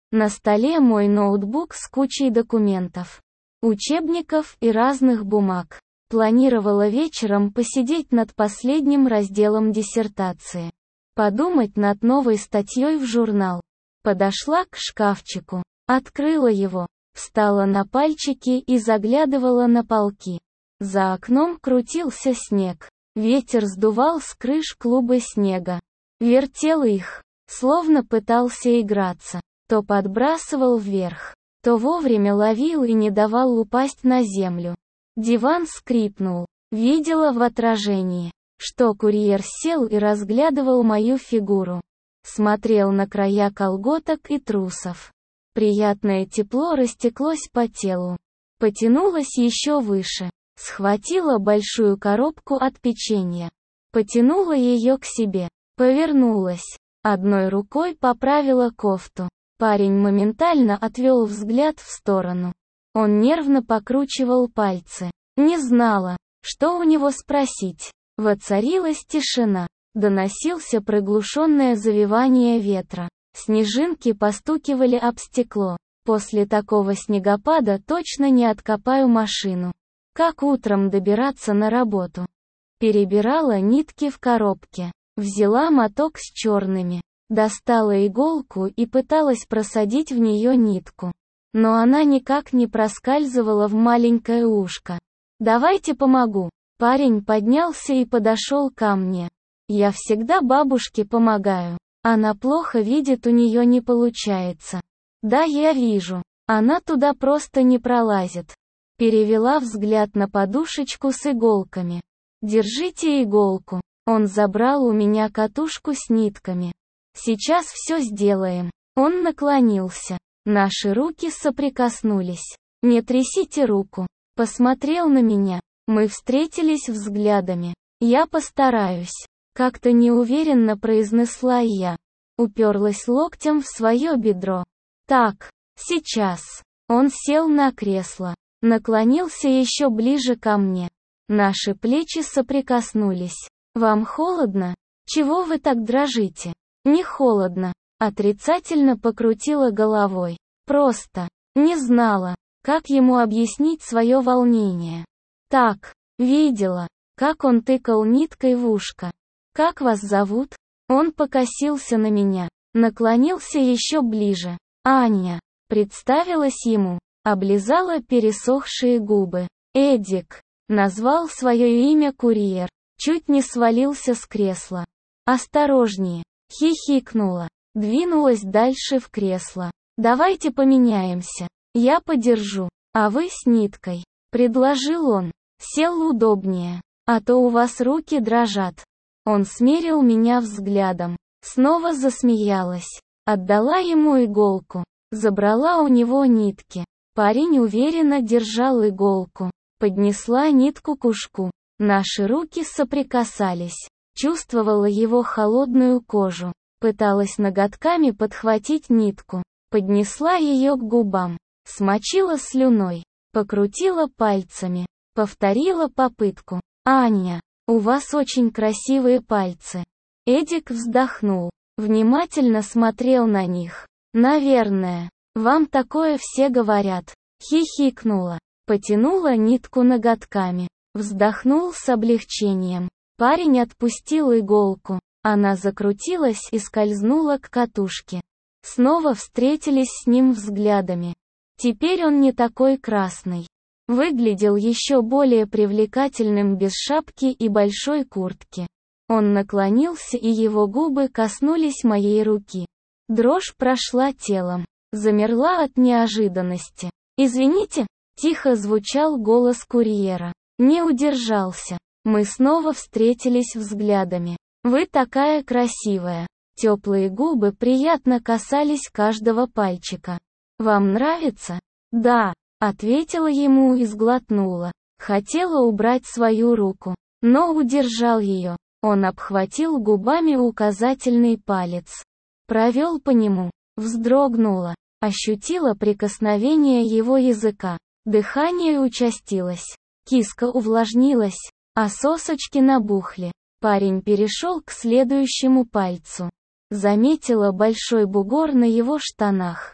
На столе мой ноутбук с кучей документов, учебников и разных бумаг. Планировала вечером посидеть над последним разделом диссертации. Подумать над новой статьей в журнал. Подошла к шкафчику, открыла его, встала на пальчики и заглядывала на полки. За окном крутился снег. Ветер сдувал с крыш клубы снега. Вертел их, словно пытался играться. То подбрасывал вверх, то вовремя ловил и не давал упасть на землю. Диван скрипнул. Видела в отражении, что курьер сел и разглядывал мою фигуру. Смотрел на края колготок и трусов. Приятное тепло растеклось по телу. Потянулась еще выше. Схватила большую коробку от печенья. Потянула ее к себе. Повернулась. Одной рукой поправила кофту. Парень моментально отвел взгляд в сторону. Он нервно покручивал пальцы. Не знала, что у него спросить. Воцарилась тишина. Доносился приглушенное завывание ветра. Снежинки постукивали об стекло. После такого снегопада точно не откопаю машину. Как утром добираться на работу? Перебирала нитки в коробке. Взяла моток с черными. Достала иголку и пыталась просадить в нее нитку. Но она никак не проскальзывала в маленькое ушко. «Давайте помогу». Парень поднялся и подошел ко мне. «Я всегда бабушке помогаю. Она плохо видит, у нее не получается». «Да, я вижу. Она туда просто не пролазит». Перевела взгляд на подушечку с иголками. «Держите иголку». Он забрал у меня катушку с нитками. «Сейчас все сделаем». Он наклонился. Наши руки соприкоснулись. «Не трясите руку». Посмотрел на меня. Мы встретились взглядами. «Я постараюсь». Как-то неуверенно произнесла я. Уперлась локтем в свое бедро. «Так, сейчас». Он сел на кресло. Наклонился еще ближе ко мне. Наши плечи соприкоснулись. «Вам холодно? Чего вы так дрожите?» «Не холодно». Отрицательно покрутила головой. Просто не знала, как ему объяснить свое волнение. Так, видела, как он тыкал ниткой в ушко. «Как вас зовут?» Он покосился на меня, наклонился еще ближе. «Аня», представилась ему, облизала пересохшие губы. «Эдик», назвал свое имя курьер, чуть не свалился с кресла. «Осторожнее», хихикнула. Двинулась дальше в кресло. «Давайте поменяемся. Я подержу, а вы с ниткой», — предложил он. Сел удобнее. «А то у вас руки дрожат». Он смерил меня взглядом. Снова засмеялась. Отдала ему иголку. Забрала у него нитки. Парень уверенно держал иголку. Поднесла нитку к ушку. Наши руки соприкасались. Чувствовала его холодную кожу. Пыталась ноготками подхватить нитку. Поднесла ее к губам. Смочила слюной. Покрутила пальцами. Повторила попытку. «Аня, у вас очень красивые пальцы». Эдик вздохнул. Внимательно смотрел на них. «Наверное. Вам такое все говорят». Хихикнула. Потянула нитку ноготками. Вздохнул с облегчением. Парень отпустил иголку. Она закрутилась и скользнула к катушке. Снова встретились с ним взглядами. Теперь он не такой красный. Выглядел еще более привлекательным без шапки и большой куртки. Он наклонился, и его губы коснулись моей руки. Дрожь прошла телом. Замерла от неожиданности. «Извините», — тихо звучал голос курьера. Не удержался. Мы снова встретились взглядами. «Вы такая красивая». Теплые губы приятно касались каждого пальчика. «Вам нравится?» «Да», — ответила ему и сглотнула. Хотела убрать свою руку, но удержал ее. Он обхватил губами указательный палец. Провел по нему. Вздрогнула. Ощутила прикосновение его языка. Дыхание участилось. Киска увлажнилась, а сосочки набухли. Парень перешел к следующему пальцу. Заметила большой бугор на его штанах.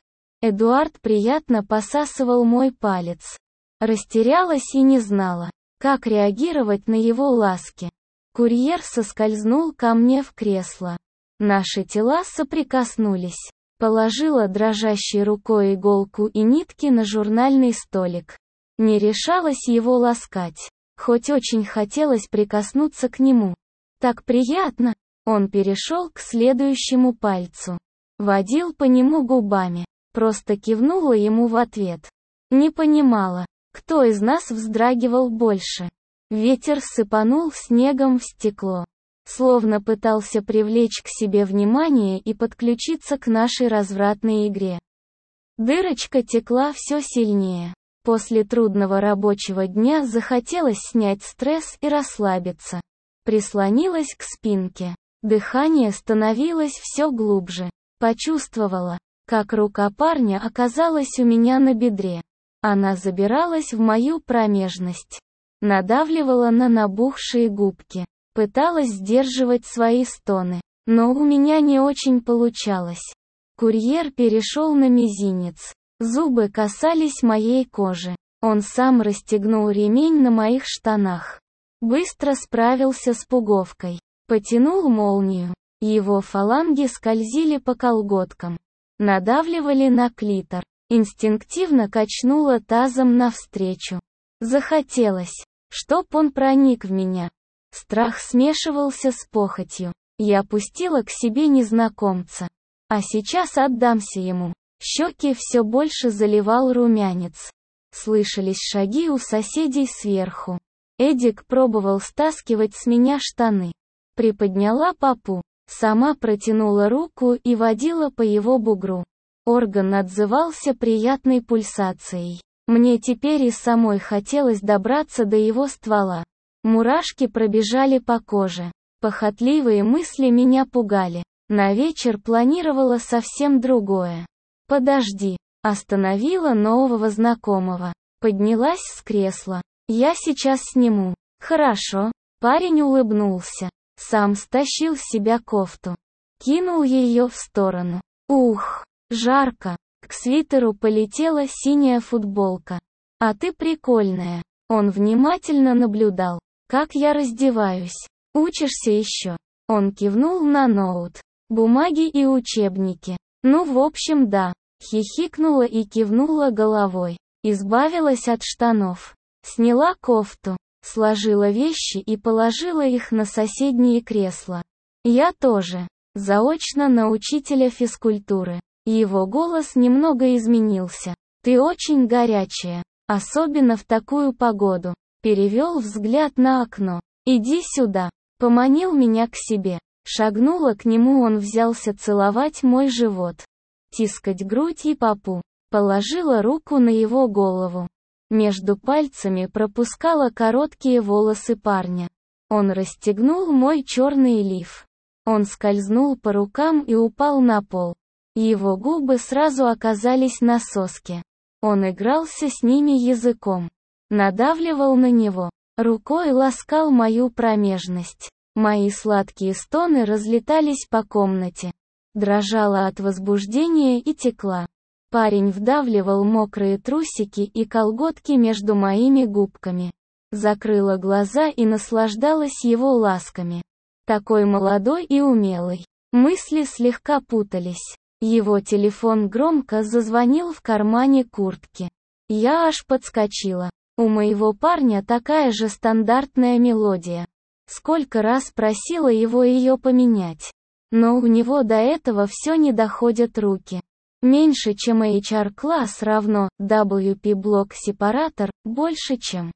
Эдуард приятно посасывал мой палец. Растерялась и не знала, как реагировать на его ласки. Курьер соскользнул ко мне в кресло. Наши тела соприкоснулись. Положила дрожащей рукой иголку и нитки на журнальный столик. Не решалась его ласкать, хоть очень хотелось прикоснуться к нему. Так приятно. Он перешел к следующему пальцу. Водил по нему губами. Просто кивнула ему в ответ. Не понимала, кто из нас вздрагивал больше. Ветер сыпанул снегом в стекло. Словно пытался привлечь к себе внимание и подключиться к нашей развратной игре. Дырочка текла все сильнее. После трудного рабочего дня захотелось снять стресс и расслабиться. Прислонилась к спинке. Дыхание становилось все глубже. Почувствовала, как рука парня оказалась у меня на бедре. Она забиралась в мою промежность. Надавливала на набухшие губки. Пыталась сдерживать свои стоны, но у меня не очень получалось. Курьер перешел на мизинец. Зубы касались моей кожи. Он сам расстегнул ремень на моих штанах. Быстро справился с пуговкой. Потянул молнию. Его фаланги скользили по колготкам. Надавливали на клитор. Инстинктивно качнула тазом навстречу. Захотелось, чтоб он проник в меня. Страх смешивался с похотью. Я пустила к себе незнакомца. А сейчас отдамся ему. Щеки все больше заливал румянец. Слышались шаги у соседей сверху. Эдик пробовал стаскивать с меня штаны. Приподняла попу. Сама протянула руку и водила по его бугру. Орган отзывался приятной пульсацией. Мне теперь и самой хотелось добраться до его ствола. Мурашки пробежали по коже. Похотливые мысли меня пугали. На вечер планировала совсем другое. «Подожди», остановила нового знакомого. Поднялась с кресла. «Я сейчас сниму». «Хорошо». Парень улыбнулся. Сам стащил с себя кофту. Кинул ее в сторону. Ух, жарко. К свитеру полетела синяя футболка. «А ты прикольная». Он внимательно наблюдал, как я раздеваюсь. «Учишься еще?» Он кивнул на ноут. «Бумаги и учебники». «Ну, в общем, да». Хихикнула и кивнула головой. Избавилась от штанов. Сняла кофту. Сложила вещи и положила их на соседние кресла. Я тоже. Заочно на учителя физкультуры. Его голос немного изменился. «Ты очень горячая. Особенно в такую погоду». Перевел взгляд на окно. «Иди сюда». Поманил меня к себе. Шагнула к нему, он взялся целовать мой живот. Тискать грудь и попу. Положила руку на его голову. Между пальцами пропускала короткие волосы парня. Он расстегнул мой черный лиф. Он скользнул по рукам и упал на пол. Его губы сразу оказались на соске. Он игрался с ними языком. Надавливал на него. Рукой ласкал мою промежность. Мои сладкие стоны разлетались по комнате. Дрожала от возбуждения и текла. Парень вдавливал мокрые трусики и колготки между моими губками. Закрыла глаза и наслаждалась его ласками. Такой молодой и умелый. Мысли слегка путались. Его телефон громко зазвонил в кармане куртки. Я аж подскочила. У моего парня такая же стандартная мелодия. Сколько раз просила его ее поменять. Но у него до этого все не доходят руки. Меньше чем эйч ар-класс равно дабл ю пи-блок-сепаратор, больше чем.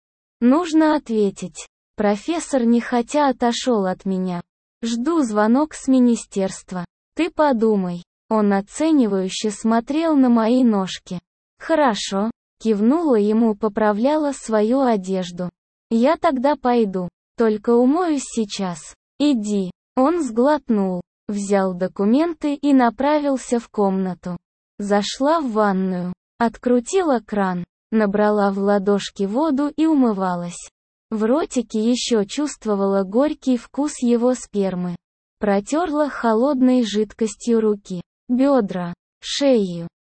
Нужно ответить. Профессор нехотя отошел от меня. Жду звонок с министерства. Ты подумай. Он оценивающе смотрел на мои ножки. Хорошо. Кивнула ему, поправляла свою одежду. Я тогда пойду. Только умоюсь сейчас. Иди. Он сглотнул, взял документы и направился в комнату. Зашла в ванную, открутила кран, набрала в ладошки воду и умывалась. В ротике еще чувствовала горький вкус его спермы. Протерла холодной жидкостью руки, бедра, шею.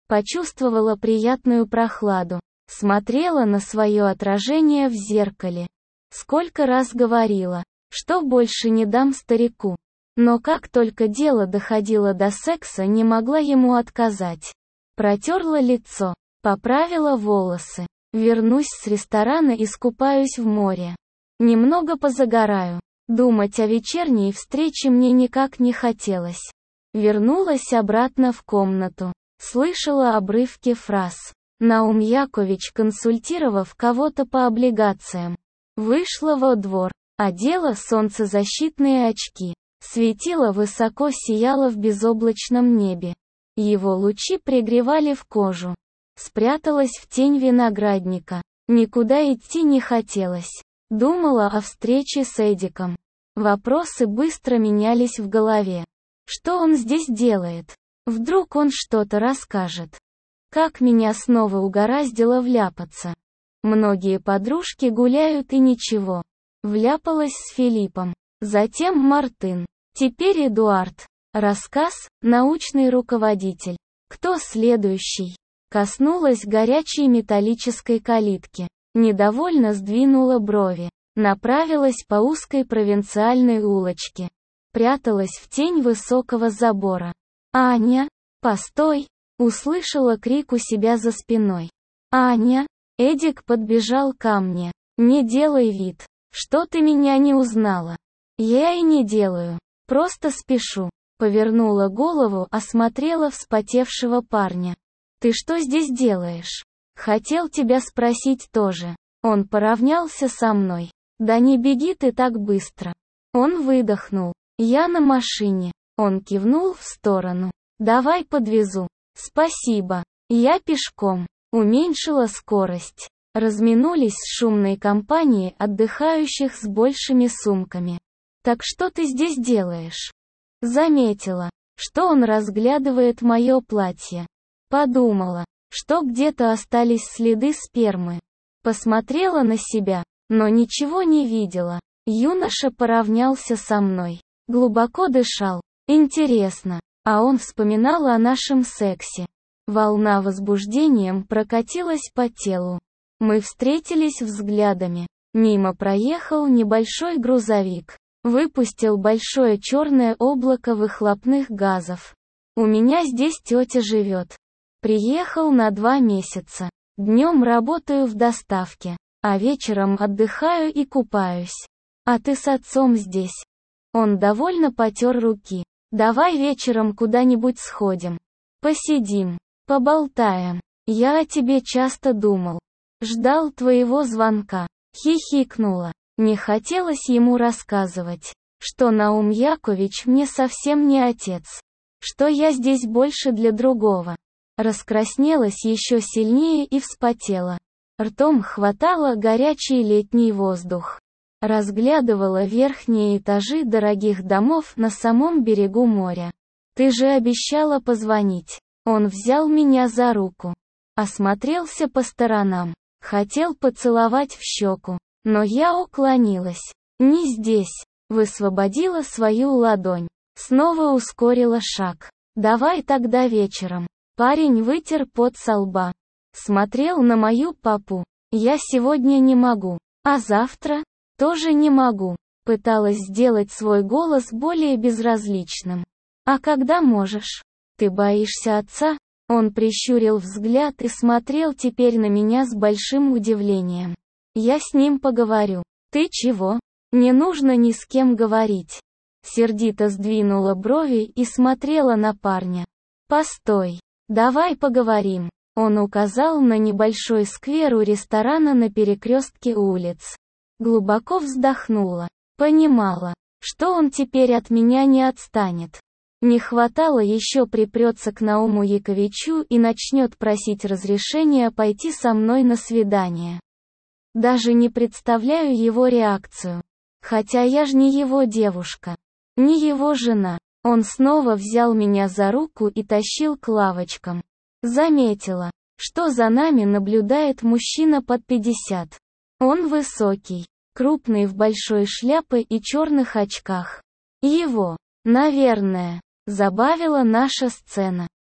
Почувствовала приятную прохладу. Смотрела на свое отражение в зеркале. Сколько раз говорила, что больше не дам старику. Но как только дело доходило до секса, не могла ему отказать. Протерла лицо, поправила волосы. Вернусь с ресторана, искупаюсь в море. Немного позагораю. Думать о вечерней встрече мне никак не хотелось. Вернулась обратно в комнату. Слышала обрывки фраз. Наум Якович, консультировав кого-то по облигациям. Вышла во двор, одела солнцезащитные очки. Светило высоко, сияло в безоблачном небе. Его лучи пригревали в кожу. Спряталась в тень виноградника. Никуда идти не хотелось. Думала о встрече с Эдиком. Вопросы быстро менялись в голове. Что он здесь делает? Вдруг он что-то расскажет. Как меня снова угораздило вляпаться. Многие подружки гуляют и ничего. Вляпалась с Филиппом. Затем Мартын. Теперь Эдуард. Рассказ, научный руководитель. Кто следующий? Коснулась горячей металлической калитки. Недовольно сдвинула брови. Направилась по узкой провинциальной улочке. Пряталась в тень высокого забора. «Аня! Постой!» Услышала крик у себя за спиной. «Аня!» Эдик подбежал ко мне. «Не делай вид, что ты меня не узнала». «Я и не делаю. Просто спешу». Повернула голову, осмотрела вспотевшего парня. «Ты что здесь делаешь?» «Хотел тебя спросить тоже». Он поравнялся со мной. «Да не беги ты так быстро». Он выдохнул. «Я на машине». Он кивнул в сторону. «Давай подвезу». «Спасибо. Я пешком». Уменьшила скорость. Разминулись с шумной компанией отдыхающих с большими сумками. «Так что ты здесь делаешь?» Заметила, что он разглядывает мое платье. Подумала, что где-то остались следы спермы. Посмотрела на себя, но ничего не видела. Юноша поравнялся со мной. Глубоко дышал. Интересно, а он вспоминал о нашем сексе. Волна возбуждением прокатилась по телу. Мы встретились взглядами. Мимо проехал небольшой грузовик. Выпустил большое черное облако выхлопных газов. У меня здесь тетя живет. Приехал на два месяца. Днем работаю в доставке, а вечером отдыхаю и купаюсь. А ты с отцом здесь. Он довольно потер руки. Давай вечером куда-нибудь сходим. Посидим, поболтаем. Я о тебе часто думал. Ждал твоего звонка. Хихикнула. Не хотелось ему рассказывать, что Наум Якович мне совсем не отец. Что я здесь больше для другого. Раскраснелась еще сильнее и вспотела. Ртом хватала горячий летний воздух. Разглядывала верхние этажи дорогих домов на самом берегу моря. «Ты же обещала позвонить». Он взял меня за руку. Осмотрелся по сторонам. Хотел поцеловать в щеку. Но я уклонилась. «Не здесь». Высвободила свою ладонь. Снова ускорила шаг. «Давай тогда вечером». Парень вытер пот со лба. Смотрел на мою папу. «Я сегодня не могу. А завтра? Тоже не могу». Пыталась сделать свой голос более безразличным. «А когда можешь? Ты боишься отца?» Он прищурил взгляд и смотрел теперь на меня с большим удивлением. «Я с ним поговорю». «Ты чего? Не нужно ни с кем говорить». Сердито сдвинула брови и смотрела на парня. «Постой. Давай поговорим». Он указал на небольшой сквер у ресторана на перекрестке улиц. Глубоко вздохнула. Понимала, что он теперь от меня не отстанет. Не хватало еще припрется к Науму Яковичу и начнет просить разрешения пойти со мной на свидание. Даже не представляю его реакцию. Хотя я ж не его девушка. Не его жена. Он снова взял меня за руку и тащил к лавочкам. Заметила, что за нами наблюдает мужчина под пятьдесят. Он высокий, крупный в большой шляпе и черных очках. Его, наверное, забавила наша сцена.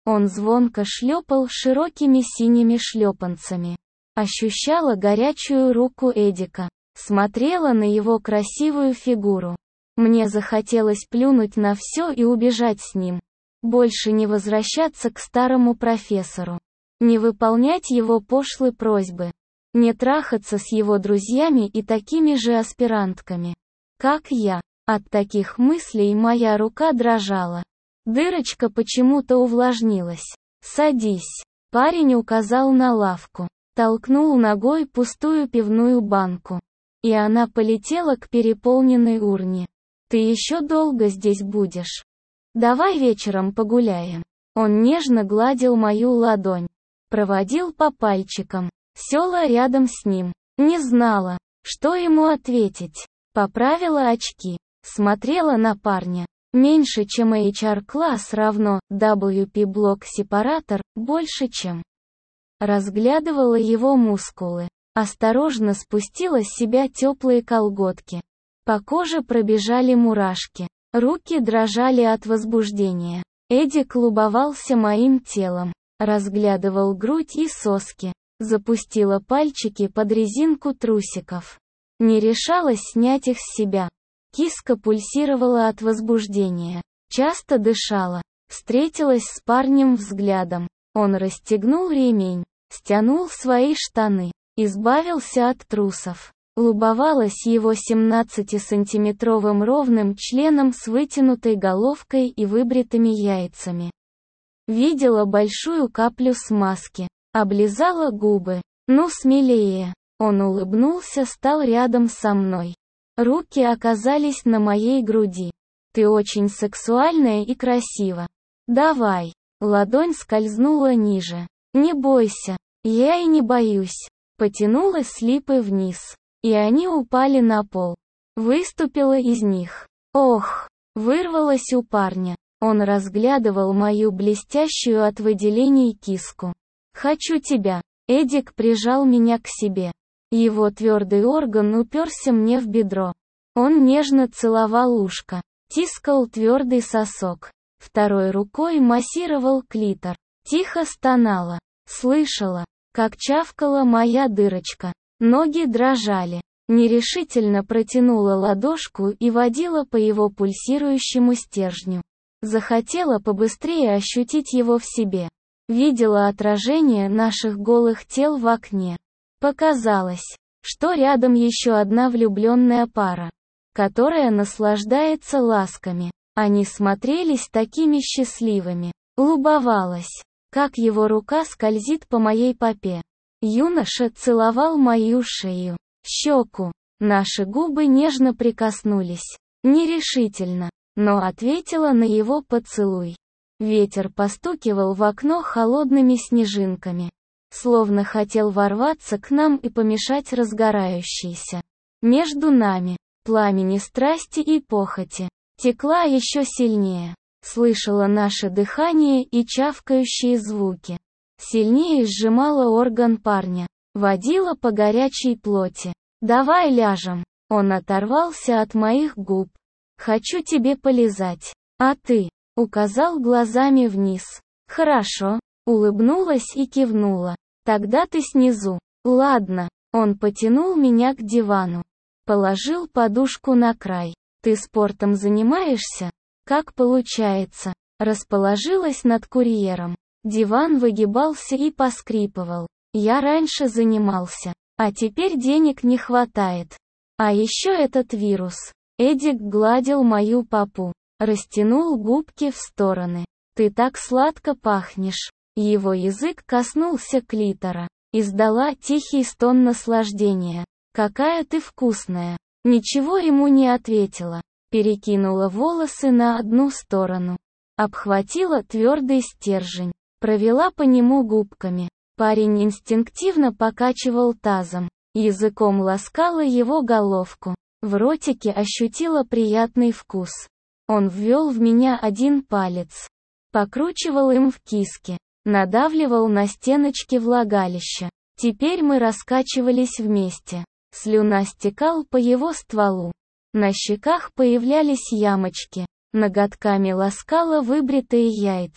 Он звонко шлепал широкими синими шлепанцами. Ощущала горячую руку Эдика. Смотрела на его красивую фигуру. Мне захотелось плюнуть на все и убежать с ним. Больше не возвращаться к старому профессору. Не выполнять его пошлые просьбы. Не трахаться с его друзьями и такими же аспирантками, как я. От таких мыслей моя рука дрожала. Дырочка почему-то увлажнилась. «Садись». Парень указал на лавку. Толкнул ногой пустую пивную банку. И она полетела к переполненной урне. «Ты еще долго здесь будешь? Давай вечером погуляем». Он нежно гладил мою ладонь. Проводил по пальчикам. Села рядом с ним. Не знала, что ему ответить. Поправила очки. Смотрела на парня. Меньше, чем эйч ар-класс равно дабл ю пи-блок-сепаратор, больше, чем. Разглядывала его мускулы. Осторожно спустила с себя теплые колготки. По коже пробежали мурашки. Руки дрожали от возбуждения. Эдик любовался моим телом. Разглядывал грудь и соски. Запустила пальчики под резинку трусиков. Не решалась снять их с себя. Киска пульсировала от возбуждения. Часто дышала. Встретилась с парнем взглядом. Он расстегнул ремень. Стянул свои штаны. Избавился от трусов. Любовалась его семнадцатисантиметровым ровным членом с вытянутой головкой и выбритыми яйцами. Видела большую каплю смазки. Облизала губы. «Ну смелее». Он улыбнулся, стал рядом со мной. Руки оказались на моей груди. «Ты очень сексуальная и красива. Давай». Ладонь скользнула ниже. «Не бойся». Я и не боюсь. Потянула слипы вниз. И они упали на пол. Выступила из них. Ох! Вырвалась у парня. Он разглядывал мою блестящую от выделений киску. «Хочу тебя». Эдик прижал меня к себе. Его твердый орган уперся мне в бедро. Он нежно целовал ушко. Тискал твердый сосок. Второй рукой массировал клитор. Тихо стонала. Слышала, как чавкала моя дырочка. Ноги дрожали. Нерешительно протянула ладошку и водила по его пульсирующему стержню. Захотела побыстрее ощутить его в себе. Видела отражение наших голых тел в окне. Показалось, что рядом еще одна влюбленная пара, которая наслаждается ласками. Они смотрелись такими счастливыми. Любовалась, как его рука скользит по моей попе. Юноша целовал мою шею, щеку. Наши губы нежно прикоснулись. Нерешительно, но ответила на его поцелуй. Ветер постукивал в окно холодными снежинками. Словно хотел ворваться к нам и помешать разгорающейся. Между нами, пламени страсти и похоти, текла еще сильнее. Слышала наше дыхание и чавкающие звуки. Сильнее сжимала орган парня. Водила по горячей плоти. «Давай ляжем». Он оторвался от моих губ. «Хочу тебе полизать. А ты?» Указал глазами вниз. «Хорошо». Улыбнулась и кивнула. «Тогда ты снизу». «Ладно». Он потянул меня к дивану. Положил подушку на край. «Ты спортом занимаешься?» «Как получается?» Расположилась над курьером. Диван выгибался и поскрипывал. «Я раньше занимался. А теперь денег не хватает. А еще этот вирус». Эдик гладил мою попу. Растянул губки в стороны. «Ты так сладко пахнешь». Его язык коснулся клитора. Издала тихий стон наслаждения. «Какая ты вкусная». Ничего ему не ответила. Перекинула волосы на одну сторону. Обхватила твердый стержень. Провела по нему губками. Парень инстинктивно покачивал тазом. Языком ласкала его головку. В ротике ощутила приятный вкус. Он ввел в меня один палец. Покручивал им в киске. Надавливал на стеночки влагалища. Теперь мы раскачивались вместе. Слюна стекал по его стволу. На щеках появлялись ямочки. Ноготками ласкала выбритые яйца.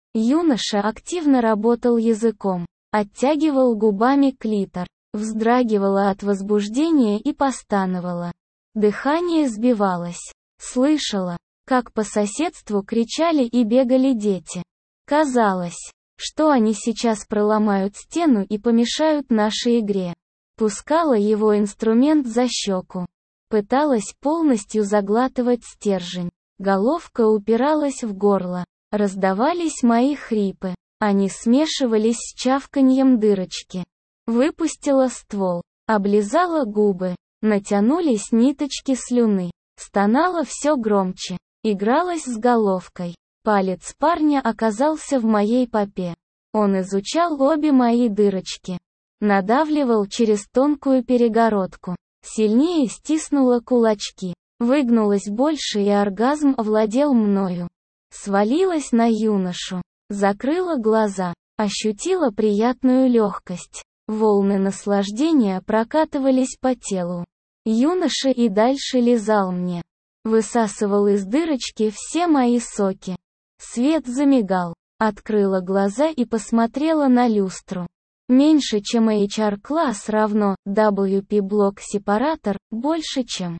Юноша активно работал языком, оттягивал губами клитор, вздрагивала от возбуждения и постановала. Дыхание сбивалось. Слышала, как по соседству кричали и бегали дети. Казалось, что они сейчас проломают стену и помешают нашей игре. Пускала его инструмент за щеку. Пыталась полностью заглатывать стержень. Головка упиралась в горло. Раздавались мои хрипы. Они смешивались с чавканьем дырочки. Выпустила ствол. Облизала губы. Натянулись ниточки слюны. Стонала все громче. Игралась с головкой. Палец парня оказался в моей попе. Он изучал обе мои дырочки. Надавливал через тонкую перегородку. Сильнее стиснула кулачки. Выгнулась больше, и оргазм овладел мною. Свалилась на юношу. Закрыла глаза. Ощутила приятную легкость. Волны наслаждения прокатывались по телу. Юноша и дальше лизал мне. Высасывал из дырочки все мои соки. Свет замигал. Открыла глаза и посмотрела на люстру. Меньше, чем эйч ар-класс равно дабл ю пи-блок-сепаратор, больше, чем.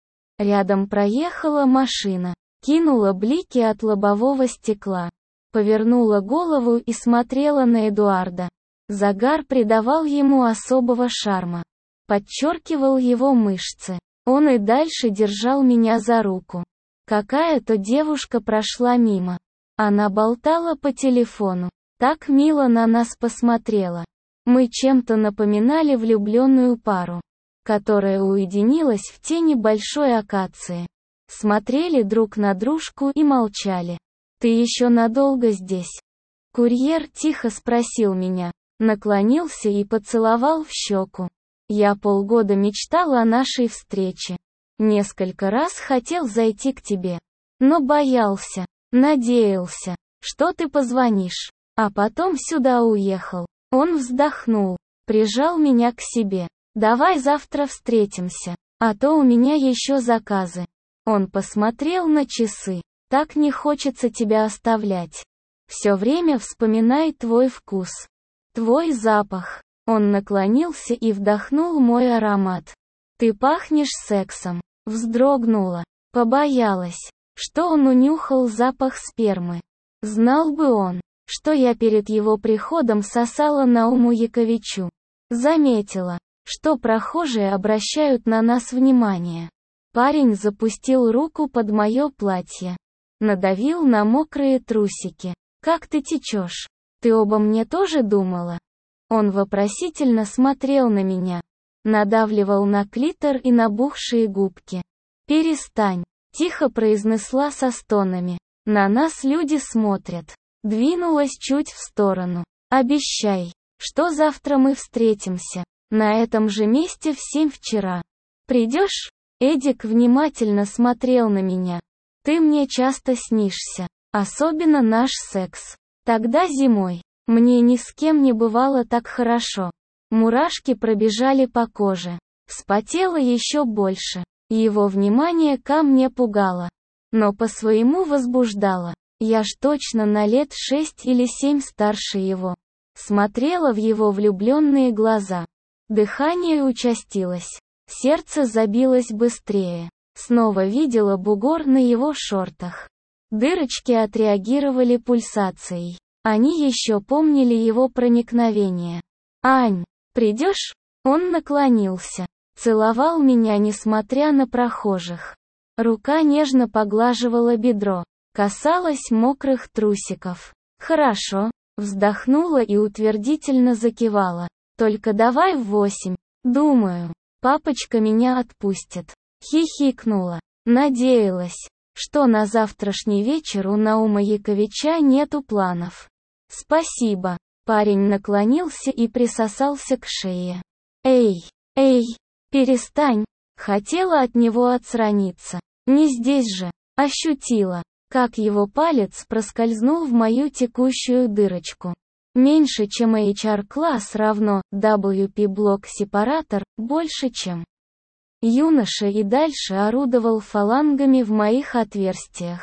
Рядом проехала машина. Кинула блики от лобового стекла. Повернула голову и смотрела на Эдуарда. Загар придавал ему особого шарма. Подчеркивал его мышцы. Он и дальше держал меня за руку. Какая-то девушка прошла мимо. Она болтала по телефону. Так мило на нас посмотрела. Мы чем-то напоминали влюбленную пару, которая уединилась в тени большой акации. Смотрели друг на дружку и молчали. «Ты еще надолго здесь?» Курьер тихо спросил меня. Наклонился и поцеловал в щеку. Я полгода мечтал о нашей встрече. Несколько раз хотел зайти к тебе. Но боялся. Надеялся, что ты позвонишь. А потом сюда уехал. Он вздохнул. Прижал меня к себе. Давай завтра встретимся. А то у меня еще заказы. Он посмотрел на часы. Так не хочется тебя оставлять. Все время вспоминай твой вкус. Твой запах. Он наклонился и вдохнул мой аромат. Ты пахнешь сексом. Вздрогнула. Побоялась, что он унюхал запах спермы. Знал бы он, что я перед его приходом сосала Науму Яковичу. Заметила, что прохожие обращают на нас внимание. Парень запустил руку под мое платье. Надавил на мокрые трусики. Как ты течешь? Ты обо мне тоже думала? Он вопросительно смотрел на меня. Надавливал на клитор и набухшие губки. «Перестань», — тихо произнесла со стонами. «На нас люди смотрят». Двинулась чуть в сторону. «Обещай, что завтра мы встретимся. На этом же месте в семь вчера. Придешь?» Эдик внимательно смотрел на меня. «Ты мне часто снишься. Особенно наш секс. Тогда зимой. Мне ни с кем не бывало так хорошо. Мурашки пробежали по коже. Вспотела еще больше. Его внимание ко мне пугало. Но по-своему возбуждало. Я ж точно на лет шесть или семь старше его. Смотрела в его влюбленные глаза. Дыхание участилось. Сердце забилось быстрее. Снова видела бугор на его шортах. Дырочки отреагировали пульсацией. Они еще помнили его проникновение. «Ань, придешь?» Он наклонился. Целовал меня, несмотря на прохожих. Рука нежно поглаживала бедро. Касалась мокрых трусиков. «Хорошо», вздохнула и утвердительно закивала. «Только давай в восемь. Думаю, папочка меня отпустит». Хихикнула. Надеялась, что на завтрашний вечер у Наума Яковича нету планов. «Спасибо». Парень наклонился и присосался к шее. «Эй, эй, перестань». Хотела от него отстраниться. Не здесь же. Ощутила, как его палец проскользнул в мою текущую дырочку. Меньше, чем эйч ар-класс равно дабл ю пи-блок-сепаратор, больше, чем. Юноша и дальше орудовал фалангами в моих отверстиях.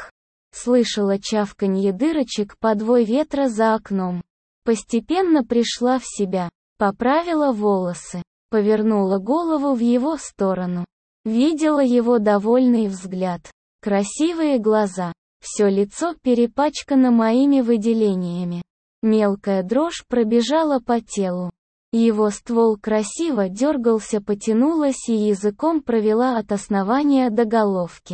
Слышала чавканье дырочек под вой ветра за окном. Постепенно пришла в себя, поправила волосы, повернула голову в его сторону. Видела его довольный взгляд, красивые глаза, все лицо перепачкано моими выделениями. Мелкая дрожь пробежала по телу. Его ствол красиво дергался, потянулась и языком провела от основания до головки.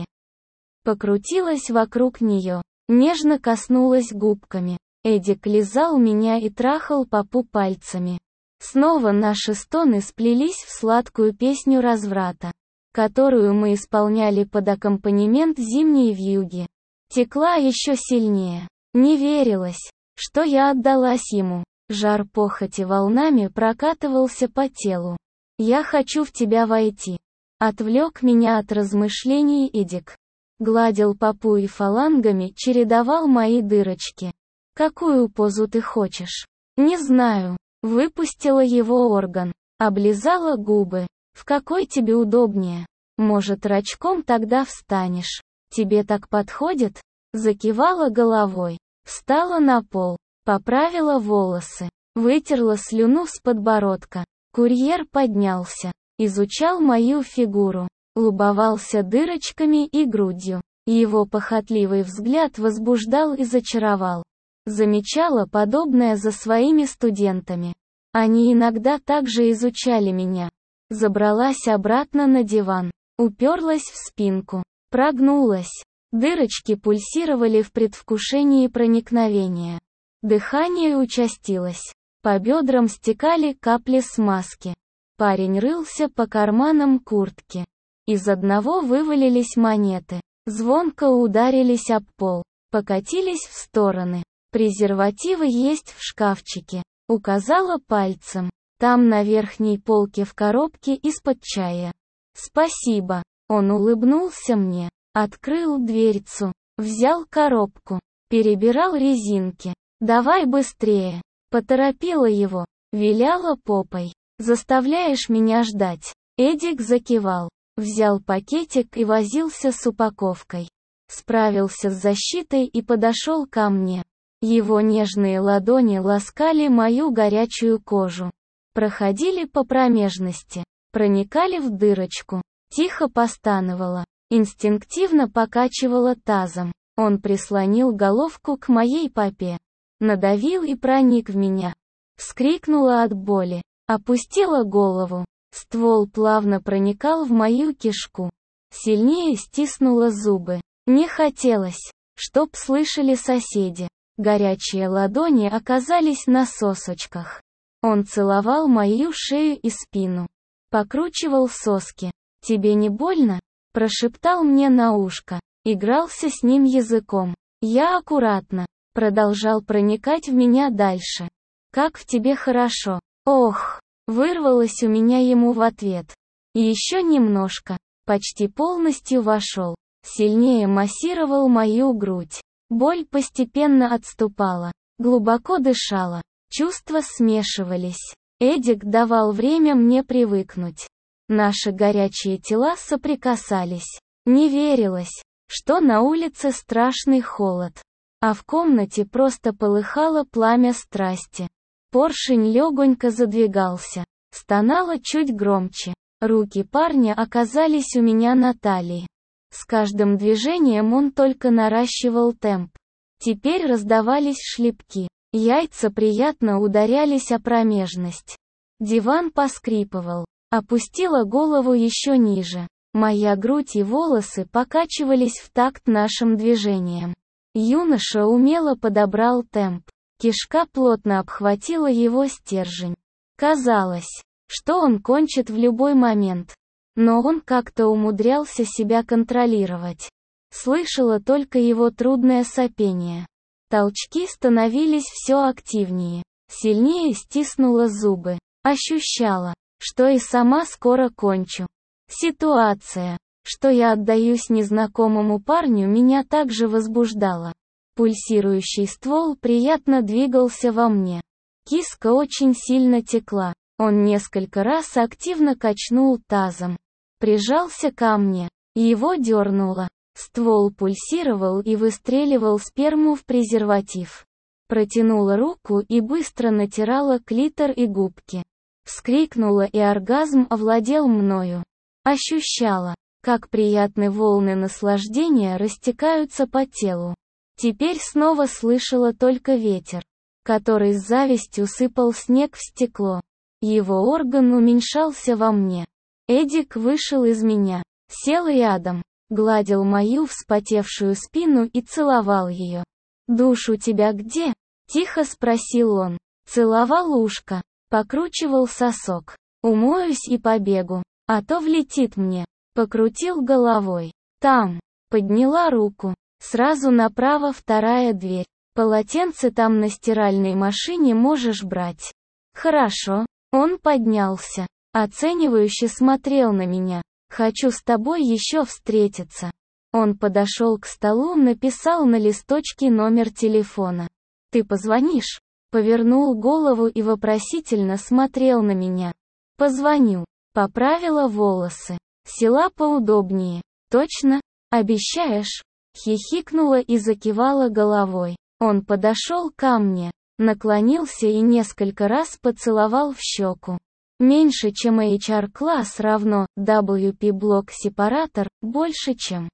Покрутилась вокруг нее, нежно коснулась губками. Эдик лизал меня и трахал попу пальцами. Снова наши стоны сплелись в сладкую песню разврата, которую мы исполняли под аккомпанемент зимней вьюги. Текла еще сильнее. Не верилось, что я отдалась ему. Жар похоти волнами прокатывался по телу. «Я хочу в тебя войти». Отвлек меня от размышлений Эдик. Гладил попу и фалангами чередовал мои дырочки. «Какую позу ты хочешь?» «Не знаю». Выпустила его орган. Облизала губы. «В какой тебе удобнее? Может, рачком тогда встанешь? Тебе так подходит?» Закивала головой. Встала на пол. Поправила волосы. Вытерла слюну с подбородка. Курьер поднялся. Изучал мою фигуру. Любовался дырочками и грудью. Его похотливый взгляд возбуждал и зачаровал. Замечала подобное за своими студентами. Они иногда также изучали меня. Забралась обратно на диван. Уперлась в спинку. Прогнулась. Дырочки пульсировали в предвкушении проникновения. Дыхание участилось. По бедрам стекали капли смазки. Парень рылся по карманам куртки. Из одного вывалились монеты. Звонко ударились об пол. Покатились в стороны. «Презервативы есть в шкафчике», — указала пальцем. «Там на верхней полке в коробке из-под чая». «Спасибо». Он улыбнулся мне. Открыл дверцу. Взял коробку. Перебирал резинки. «Давай быстрее». Поторопила его. Виляла попой. «Заставляешь меня ждать». Эдик закивал. Взял пакетик и возился с упаковкой. Справился с защитой и подошел ко мне. Его нежные ладони ласкали мою горячую кожу. Проходили по промежности. Проникали в дырочку. Тихо постановала. Инстинктивно покачивала тазом. Он прислонил головку к моей попе. Надавил и проник в меня. Вскрикнула от боли. Опустила голову. Ствол плавно проникал в мою кишку. Сильнее стиснула зубы. Не хотелось, чтоб слышали соседи. Горячие ладони оказались на сосочках. Он целовал мою шею и спину. Покручивал соски. «Тебе не больно?» Прошептал мне на ушко. Игрался с ним языком. Я аккуратно. Продолжал проникать в меня дальше. «Как в тебе хорошо». «Ох!» Вырвалось у меня ему в ответ. И еще немножко. Почти полностью вошел. Сильнее массировал мою грудь. Боль постепенно отступала. Глубоко дышала. Чувства смешивались. Эдик давал время мне привыкнуть. Наши горячие тела соприкасались. Не верилось, что на улице страшный холод. А в комнате просто полыхало пламя страсти. Поршень легонько задвигался. Стонала чуть громче. Руки парня оказались у меня на талии. С каждым движением он только наращивал темп. Теперь раздавались шлепки. Яйца приятно ударялись о промежность. Диван поскрипывал. Опустила голову еще ниже. Моя грудь и волосы покачивались в такт нашим движениям. Юноша умело подобрал темп. Кишка плотно обхватила его стержень. Казалось, что он кончит в любой момент. Но он как-то умудрялся себя контролировать. Слышала только его трудное сопение. Толчки становились все активнее. Сильнее стиснула зубы. Ощущала, что и сама скоро кончу. Ситуация, что я отдаюсь незнакомому парню, меня также возбуждала. Пульсирующий ствол приятно двигался во мне. Киска очень сильно текла. Он несколько раз активно качнул тазом. Прижался ко мне. Его дернуло. Ствол пульсировал и выстреливал сперму в презерватив. Протянула руку и быстро натирала клитор и губки. Вскрикнула, и оргазм овладел мною. Ощущала, как приятные волны наслаждения растекаются по телу. Теперь снова слышала только ветер, который с завистью сыпал снег в стекло. Его орган уменьшался во мне. Эдик вышел из меня, сел рядом, гладил мою вспотевшую спину и целовал ее. «Душ у тебя где?» — тихо спросил он. Целовал ушко, покручивал сосок. «Умоюсь и побегу, а то влетит мне». Покрутил головой. «Там». Подняла руку. Сразу направо вторая дверь. «Полотенце там на стиральной машине можешь брать». «Хорошо». Он поднялся. Оценивающе смотрел на меня. «Хочу с тобой еще встретиться». Он подошел к столу, написал на листочке номер телефона. «Ты позвонишь?» Повернул голову и вопросительно смотрел на меня. «Позвоню». Поправила волосы. Села поудобнее. «Точно? Обещаешь?» Хихикнула и закивала головой. Он подошел ко мне, наклонился и несколько раз поцеловал в щеку. Меньше, чем эйч ар-класс равно дабл ю пи-блок-сепаратор, больше, чем...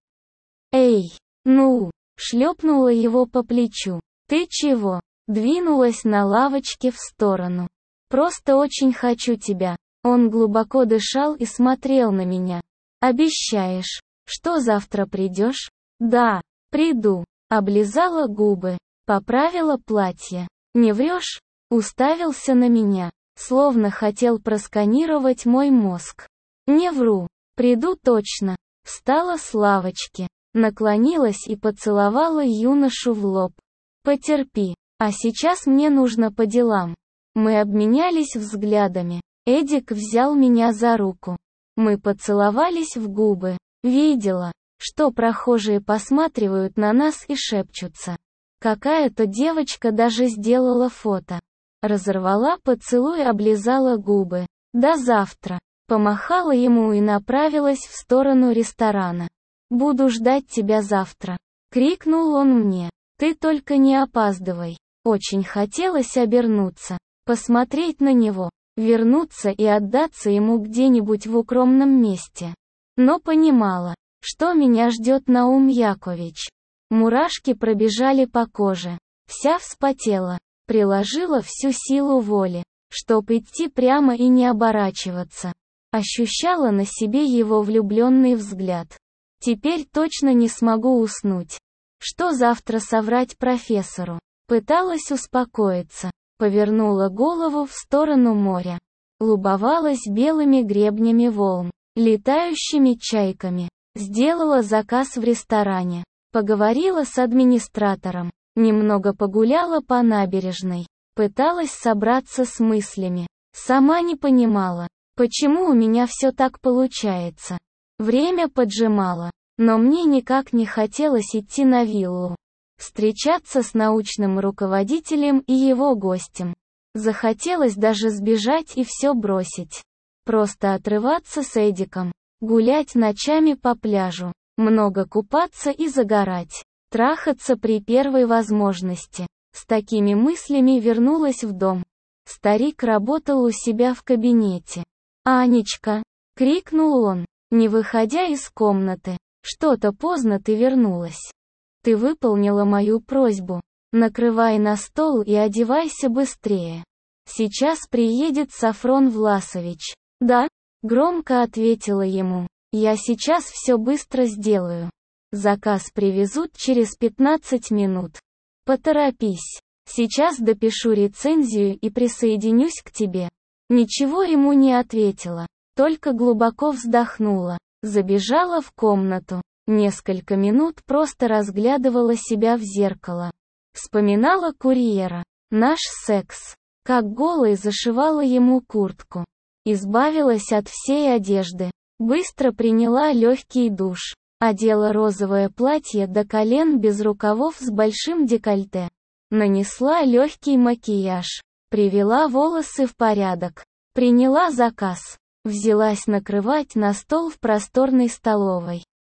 «Эй, ну!» Шлепнула его по плечу. «Ты чего?» Двинулась на лавочке в сторону. «Просто очень хочу тебя». Он глубоко дышал и смотрел на меня. «Обещаешь, что завтра придешь?» «Да, приду». Облизала губы, поправила платье. «Не врешь?» Уставился на меня, словно хотел просканировать мой мозг. «Не вру. Приду точно». Встала с лавочки, наклонилась и поцеловала юношу в лоб. «Потерпи, а сейчас мне нужно по делам». Мы обменялись взглядами. Эдик взял меня за руку. Мы поцеловались в губы. Видела, что прохожие посматривают на нас и шепчутся. Какая-то девочка даже сделала фото. Разорвала поцелуй, облизала губы. «До завтра». Помахала ему и направилась в сторону ресторана. «Буду ждать тебя завтра», — крикнул он мне. «Ты только не опаздывай». Очень хотелось обернуться, посмотреть на него, вернуться и отдаться ему где-нибудь в укромном месте. Но понимала, что меня ждет Наум Якович. Мурашки пробежали по коже. Вся вспотела, приложила всю силу воли, чтоб идти прямо и не оборачиваться. Ощущала на себе его влюбленный взгляд. Теперь точно не смогу уснуть. Что завтра соврать профессору? Пыталась успокоиться. Повернула голову в сторону моря. Любовалась белыми гребнями волн, летающими чайками. Сделала заказ в ресторане. Поговорила с администратором. Немного погуляла по набережной. Пыталась собраться с мыслями. Сама не понимала, почему у меня все так получается. Время поджимало, но мне никак не хотелось идти на виллу. Встречаться с научным руководителем и его гостем. Захотелось даже сбежать и все бросить. Просто отрываться с Эдиком. Гулять ночами по пляжу. Много купаться и загорать. Трахаться при первой возможности. С такими мыслями вернулась в дом. Старик работал у себя в кабинете. «Анечка!» — крикнул он, не выходя из комнаты. «Что-то поздно ты вернулась. Ты выполнила мою просьбу. Накрывай на стол и одевайся быстрее. Сейчас приедет Сафрон Власович». «Да?» — громко ответила ему. «Я сейчас все быстро сделаю. Заказ привезут через пятнадцать минут. Поторопись. Сейчас допишу рецензию и присоединюсь к тебе». Ничего ему не ответила, только глубоко вздохнула. Забежала в комнату. Несколько минут просто разглядывала себя в зеркало. Вспоминала курьера. Наш секс. Как голой зашивала ему куртку. Избавилась от всей одежды. Быстро приняла легкий душ. Одела розовое платье до колен без рукавов с большим декольте. Нанесла легкий макияж. Привела волосы в порядок. Приняла заказ. Взялась накрывать на стол в просторной столовой.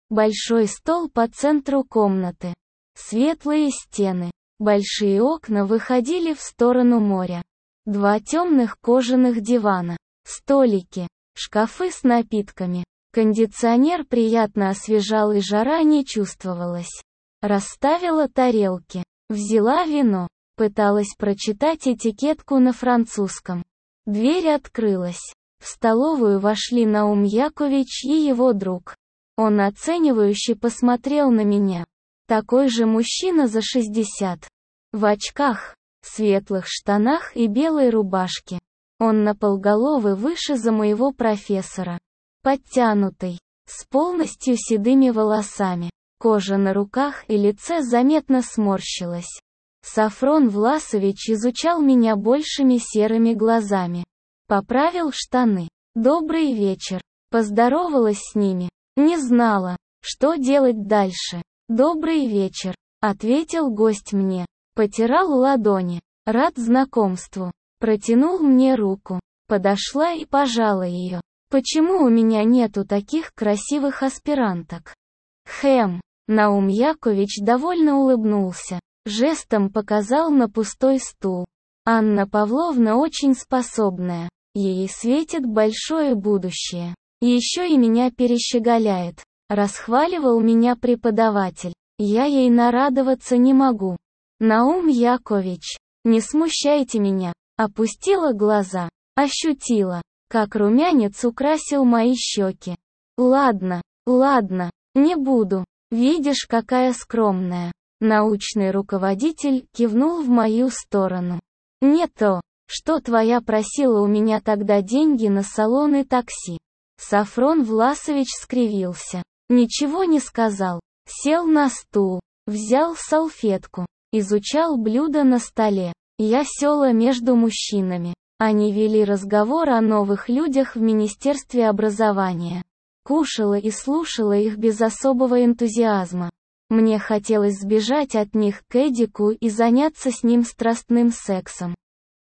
Большой стол по центру комнаты. Светлые стены. Большие окна выходили в сторону моря. Два темных кожаных дивана. Столики. Шкафы с напитками. Кондиционер приятно освежал и жара не чувствовалась. Расставила тарелки. Взяла вино. Пыталась прочитать этикетку на французском. Дверь открылась. В столовую вошли Наум Якович и его друг. Он оценивающе посмотрел на меня. Такой же мужчина за шестьдесят. В очках, светлых штанах и белой рубашке. Он наполголовы выше за моего профессора. Подтянутый, с полностью седыми волосами. Кожа на руках и лице заметно сморщилась. Сафрон Власович изучал меня большими серыми глазами. Поправил штаны. «Добрый вечер». Поздоровалась с ними. Не знала, что делать дальше. «Добрый вечер», — ответил гость мне. Потирал ладони. Рад знакомству. Протянул мне руку. Подошла и пожала ее. Почему у меня нету таких красивых аспиранток? Хэм. Наум Якович довольно улыбнулся. Жестом показал на пустой стул. Анна Павловна очень способная. Ей светит большое будущее. Еще и меня перещеголяет. Расхваливал меня преподаватель. Я ей нарадоваться не могу. Наум Якович, не смущайте меня. Опустила глаза. Ощутила, как румянец украсил мои щеки. Ладно, ладно, не буду. Видишь, какая скромная. Научный руководитель кивнул в мою сторону. Не то, что твоя просила у меня тогда деньги на салон и такси. Сафрон Власович скривился. Ничего не сказал. Сел на стул. Взял салфетку. Изучал блюдо на столе. Я села между мужчинами. Они вели разговор о новых людях в Министерстве образования. Кушала и слушала их без особого энтузиазма. Мне хотелось сбежать от них к Эдику и заняться с ним страстным сексом.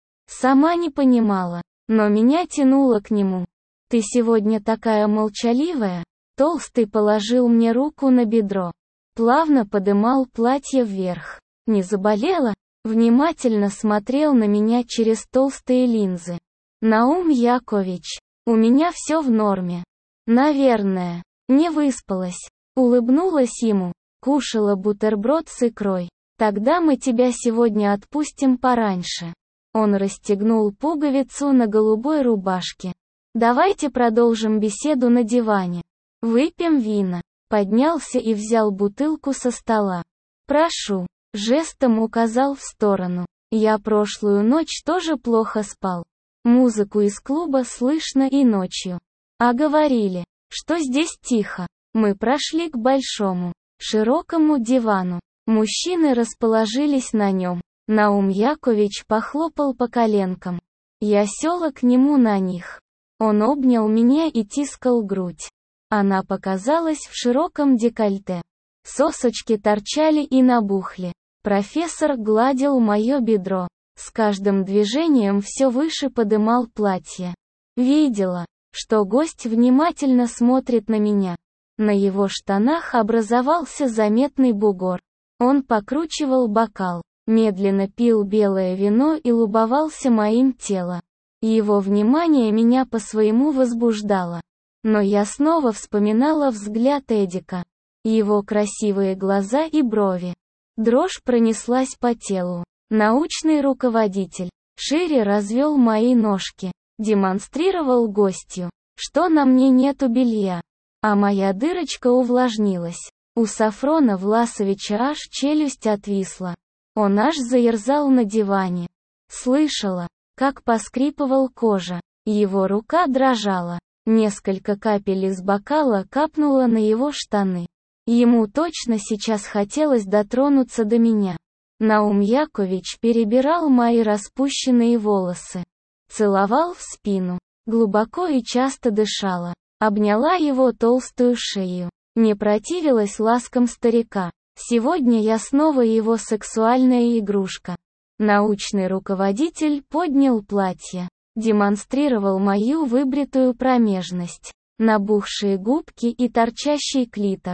Сама не понимала, но меня тянуло к нему. «Ты сегодня такая молчаливая?» Толстый положил мне руку на бедро. Плавно подымал платье вверх. «Не заболела?» Внимательно смотрел на меня через толстые линзы. «Наум Якович, у меня все в норме. Наверное, не выспалась». Улыбнулась ему. Кушала бутерброд с икрой. «Тогда мы тебя сегодня отпустим пораньше». Он расстегнул пуговицу на голубой рубашке. «Давайте продолжим беседу на диване. Выпьем вина». Поднялся и взял бутылку со стола. «Прошу». Жестом указал в сторону. Я прошлую ночь тоже плохо спал. Музыку из клуба слышно и ночью. А говорили, что здесь тихо. Мы прошли к большому, широкому дивану. Мужчины расположились на нем. Наум Якович похлопал по коленкам. Я села к нему на них. Он обнял меня и тискал грудь. Она показалась в широком декольте. Сосочки торчали и набухли. Профессор гладил мое бедро. С каждым движением все выше подымал платье. Видела, что гость внимательно смотрит на меня. На его штанах образовался заметный бугор. Он покручивал бокал, медленно пил белое вино и любовался моим телом. Его внимание меня по-своему возбуждало. Но я снова вспоминала взгляд Эдика. Его красивые глаза и брови. Дрожь пронеслась по телу. Научный руководитель шире развел мои ножки. Демонстрировал гостю, что на мне нету белья. А моя дырочка увлажнилась. У Сафрона Власовича аж челюсть отвисла. Он аж заерзал на диване. Слышала, как поскрипывал кожа. Его рука дрожала. Несколько капель из бокала капнуло на его штаны. Ему точно сейчас хотелось дотронуться до меня. Наум Якович перебирал мои распущенные волосы. Целовал в спину. Глубоко и часто дышала. Обняла его толстую шею. Не противилась ласкам старика. Сегодня я снова его сексуальная игрушка. Научный руководитель поднял платье. Демонстрировал мою выбритую промежность. Набухшие губки и торчащий клитор.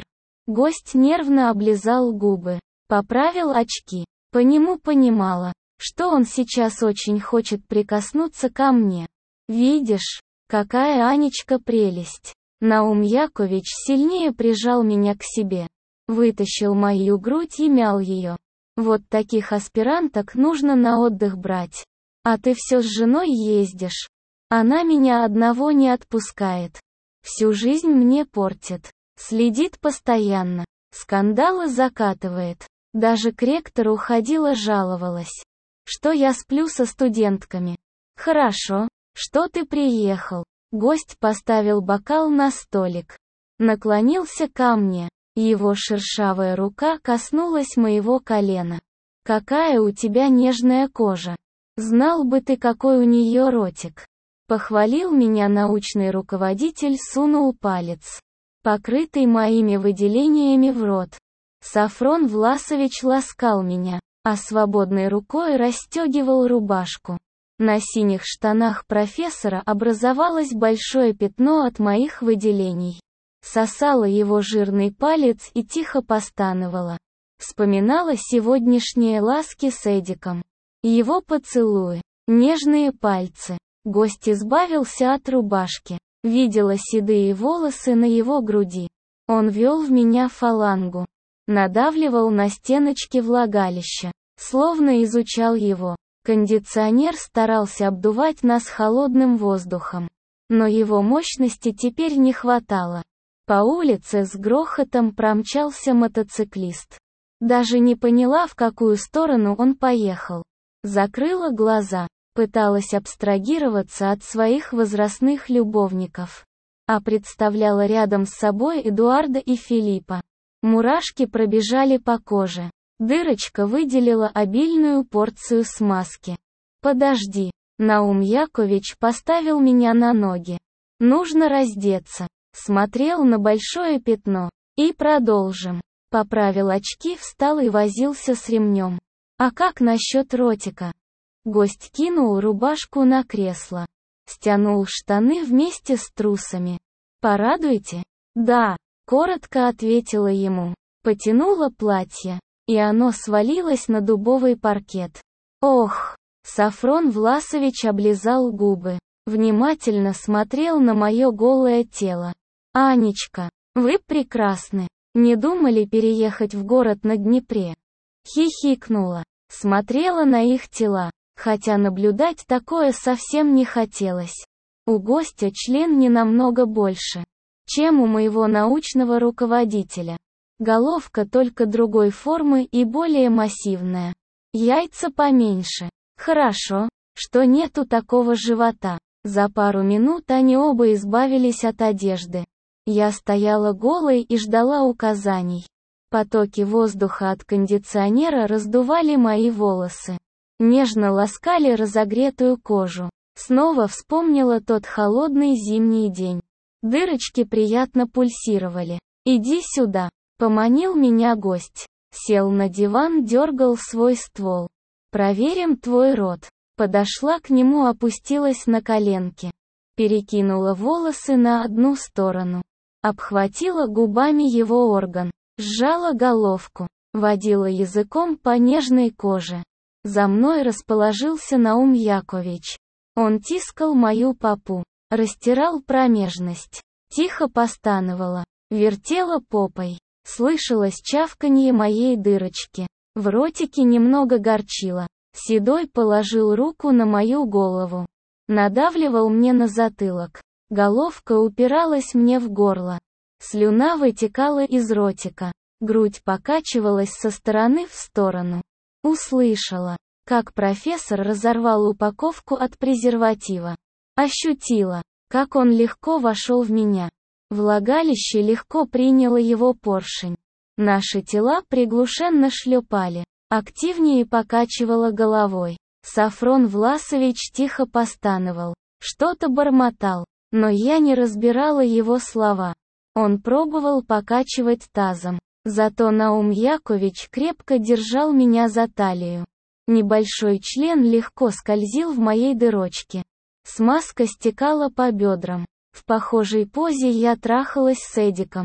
Гость нервно облизал губы, поправил очки. По нему понимала, что он сейчас очень хочет прикоснуться ко мне. Видишь, какая Анечка прелесть. Наум Якович сильнее прижал меня к себе, вытащил мою грудь и мял ее. Вот таких аспиранток нужно на отдых брать. А ты все с женой ездишь. Она меня одного не отпускает. Всю жизнь мне портит. Следит постоянно. Скандалы закатывает. Даже к ректору ходила, жаловалась, что я сплю со студентками. Хорошо, что ты приехал. Гость поставил бокал на столик. Наклонился ко мне. Его шершавая рука коснулась моего колена. Какая у тебя нежная кожа. Знал бы ты, какой у нее ротик. Похвалил меня научный руководитель, сунул палец, покрытый моими выделениями, в рот. Сафрон Власович ласкал меня, а свободной рукой расстегивал рубашку. На синих штанах профессора образовалось большое пятно от моих выделений. Сосала его жирный палец и тихо постановала. Вспоминала сегодняшние ласки с Эдиком. Его поцелуи, нежные пальцы. Гость избавился от рубашки. Видела седые волосы на его груди. Он вел в меня фалангу. Надавливал на стеночки влагалища. Словно изучал его. Кондиционер старался обдувать нас холодным воздухом. Но его мощности теперь не хватало. По улице с грохотом промчался мотоциклист. Даже не поняла, в какую сторону он поехал. Закрыла глаза, пыталась абстрагироваться от своих возрастных любовников. А представляла рядом с собой Эдуарда и Филиппа. Мурашки пробежали по коже. Дырочка выделила обильную порцию смазки. «Подожди». Наум Якович поставил меня на ноги. «Нужно раздеться». Смотрел на большое пятно. «И продолжим». Поправил очки, встал и возился с ремнем. «А как насчет ротика?» Гость кинул рубашку на кресло. Стянул штаны вместе с трусами. «Порадуете?» «Да», — коротко ответила ему. Потянула платье. И оно свалилось на дубовый паркет. Ох! Сафрон Власович облизал губы. Внимательно смотрел на мое голое тело. «Анечка, вы прекрасны. Не думали переехать в город на Днепре?» Хихикнула. Смотрела на их тела, хотя наблюдать такое совсем не хотелось. У гостя член не намного больше, чем у моего научного руководителя. Головка только другой формы и более массивная. Яйца поменьше. Хорошо, что нету такого живота. За пару минут они оба избавились от одежды. Я стояла голой и ждала указаний. Потоки воздуха от кондиционера раздували мои волосы. Нежно ласкали разогретую кожу. Снова вспомнила тот холодный зимний день. Дырочки приятно пульсировали. «Иди сюда». Поманил меня гость. Сел на диван, дергал свой ствол. «Проверим твой рот». Подошла к нему, опустилась на коленки. Перекинула волосы на одну сторону. Обхватила губами его орган. Сжала головку. Водила языком по нежной коже. За мной расположился Наум Якович. Он тискал мою попу. Растирал промежность. Тихо постановала. Вертела попой. Слышалось чавканье моей дырочки. В ротике немного горчило. Седой положил руку на мою голову. Надавливал мне на затылок. Головка упиралась мне в горло. Слюна вытекала из ротика. Грудь покачивалась со стороны в сторону. Услышала, как профессор разорвал упаковку от презерватива. Ощутила, как он легко вошел в меня. Влагалище легко приняло его поршень. Наши тела приглушенно шлепали. Активнее покачивала головой. Сафрон Власович тихо постановал. Что-то бормотал, но я не разбирала его слова. Он пробовал покачивать тазом. Зато Наум Якович крепко держал меня за талию. Небольшой член легко скользил в моей дырочке. Смазка стекала по бедрам. В похожей позе я трахалась с Эдиком.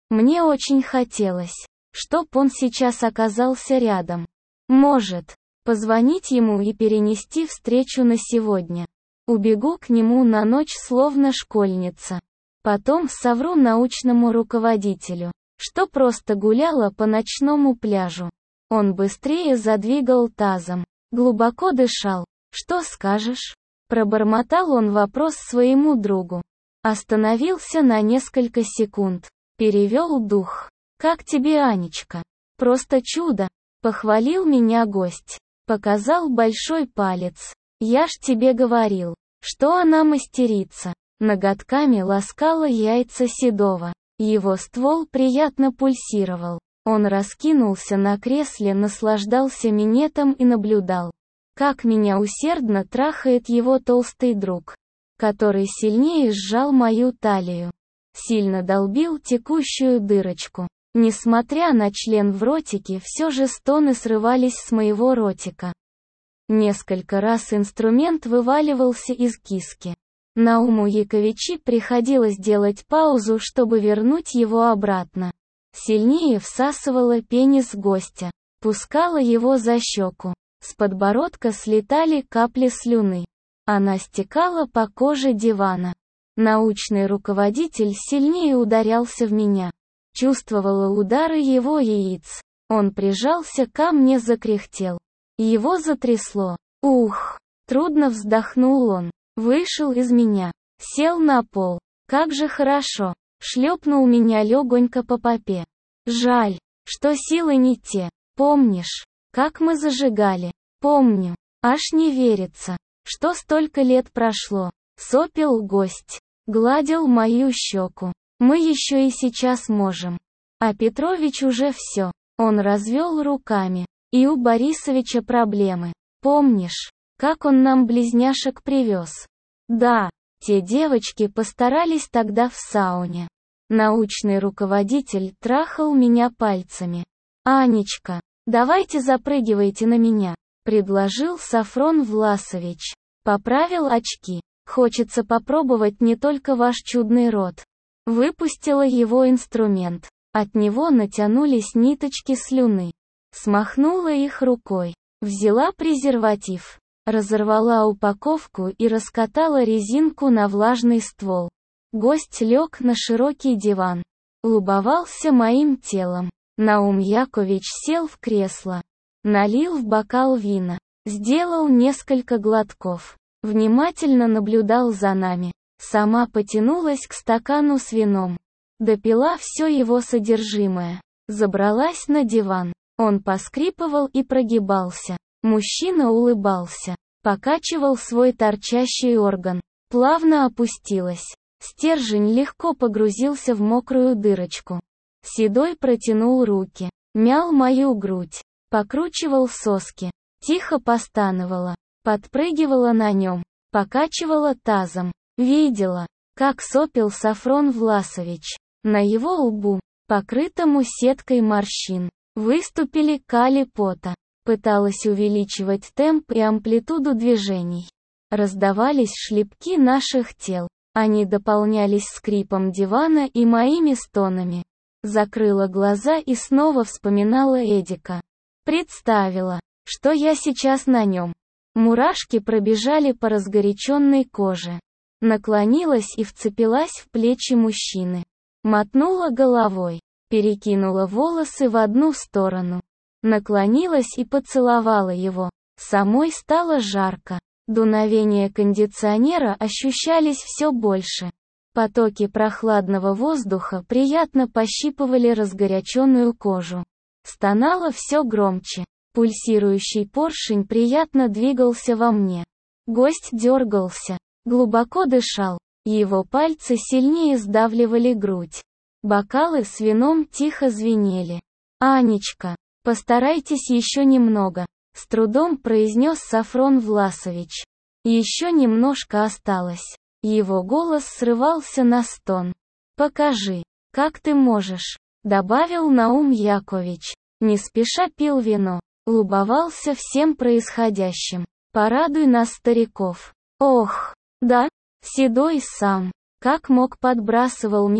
Мне очень хотелось, чтоб он сейчас оказался рядом. Может, позвонить ему и перенести встречу на сегодня. Убегу к нему на ночь словно школьница. Потом совру научному руководителю, что просто гуляла по ночному пляжу. Он быстрее задвигал тазом, глубоко дышал. «Что скажешь?» Пробормотал он вопрос своему другу. Остановился на несколько секунд. Перевел дух. «Как тебе, Анечка?» «Просто чудо!» Похвалил меня гость. Показал большой палец. «Я ж тебе говорил, что она мастерица». Ноготками ласкала яйца Седова. Его ствол приятно пульсировал. Он раскинулся на кресле, наслаждался минетом и наблюдал, как меня усердно трахает его толстый друг, который сильнее сжал мою талию. Сильно долбил текущую дырочку. Несмотря на член в ротике, все же стоны срывались с моего ротика. Несколько раз инструмент вываливался из киски. Науму Яковичи приходилось делать паузу, чтобы вернуть его обратно. Сильнее всасывала пенис гостя, пускала его за щеку. С подбородка слетали капли слюны. Она стекала по коже дивана. Научный руководитель сильнее ударялся в меня. Чувствовала удары его яиц. Он прижался ко мне, закряхтел. Его затрясло. Ух! Трудно вздохнул он. Вышел из меня. Сел на пол. Как же хорошо. Шлепнул меня легонько по попе. Жаль, что силы не те. Помнишь, как мы зажигали? Помню. Аж не верится, что столько лет прошло. Сопел гость. Гладил мою щеку. Мы еще и сейчас можем. А Петрович уже все. Он развел руками. И у Борисовича проблемы. Помнишь, как он нам близняшек привез? Да, те девочки постарались тогда в сауне. Научный руководитель трахал меня пальцами. «Анечка, давайте запрыгивайте на меня», — предложил Сафрон Власович. Поправил очки. «Хочется попробовать не только ваш чудный рот». Выпустила его инструмент. От него натянулись ниточки слюны. Смахнула их рукой. Взяла презерватив. Разорвала упаковку и раскатала резинку на влажный ствол. Гость лег на широкий диван. Любовался моим телом. Наум Якович сел в кресло. Налил в бокал вина. Сделал несколько глотков. Внимательно наблюдал за нами. Сама потянулась к стакану с вином. Допила все его содержимое. Забралась на диван. Он поскрипывал и прогибался. Мужчина улыбался. Покачивал свой торчащий орган. Плавно опустилась. Стержень легко погрузился в мокрую дырочку. Седой протянул руки. Мял мою грудь. Покручивал соски. Тихо постановала. Подпрыгивала на нем. Покачивала тазом. Видела, как сопел Сафрон Власович. На его лбу, покрытому сеткой морщин, выступили капли пота. Пыталась увеличивать темп и амплитуду движений. Раздавались шлепки наших тел. Они дополнялись скрипом дивана и моими стонами. Закрыла глаза и снова вспоминала Эдика. Представила, что я сейчас на нем. Мурашки пробежали по разгоряченной коже. Наклонилась и вцепилась в плечи мужчины. Мотнула головой. Перекинула волосы в одну сторону. Наклонилась и поцеловала его. Самой стало жарко. Дуновения кондиционера ощущались все больше. Потоки прохладного воздуха приятно пощипывали разгоряченную кожу. Стонало все громче. Пульсирующий поршень приятно двигался во мне. Гость дергался. Глубоко дышал. Его пальцы сильнее сдавливали грудь. Бокалы с вином тихо звенели. «Анечка, постарайтесь еще немного», — с трудом произнес Сафрон Власович. Еще немножко осталось. Его голос срывался на стон. «Покажи, как ты можешь», — добавил Наум Якович. Не спеша пил вино. Любовался всем происходящим. «Порадуй нас, стариков». Ох, да, Седой сам, как мог, подбрасывал меня.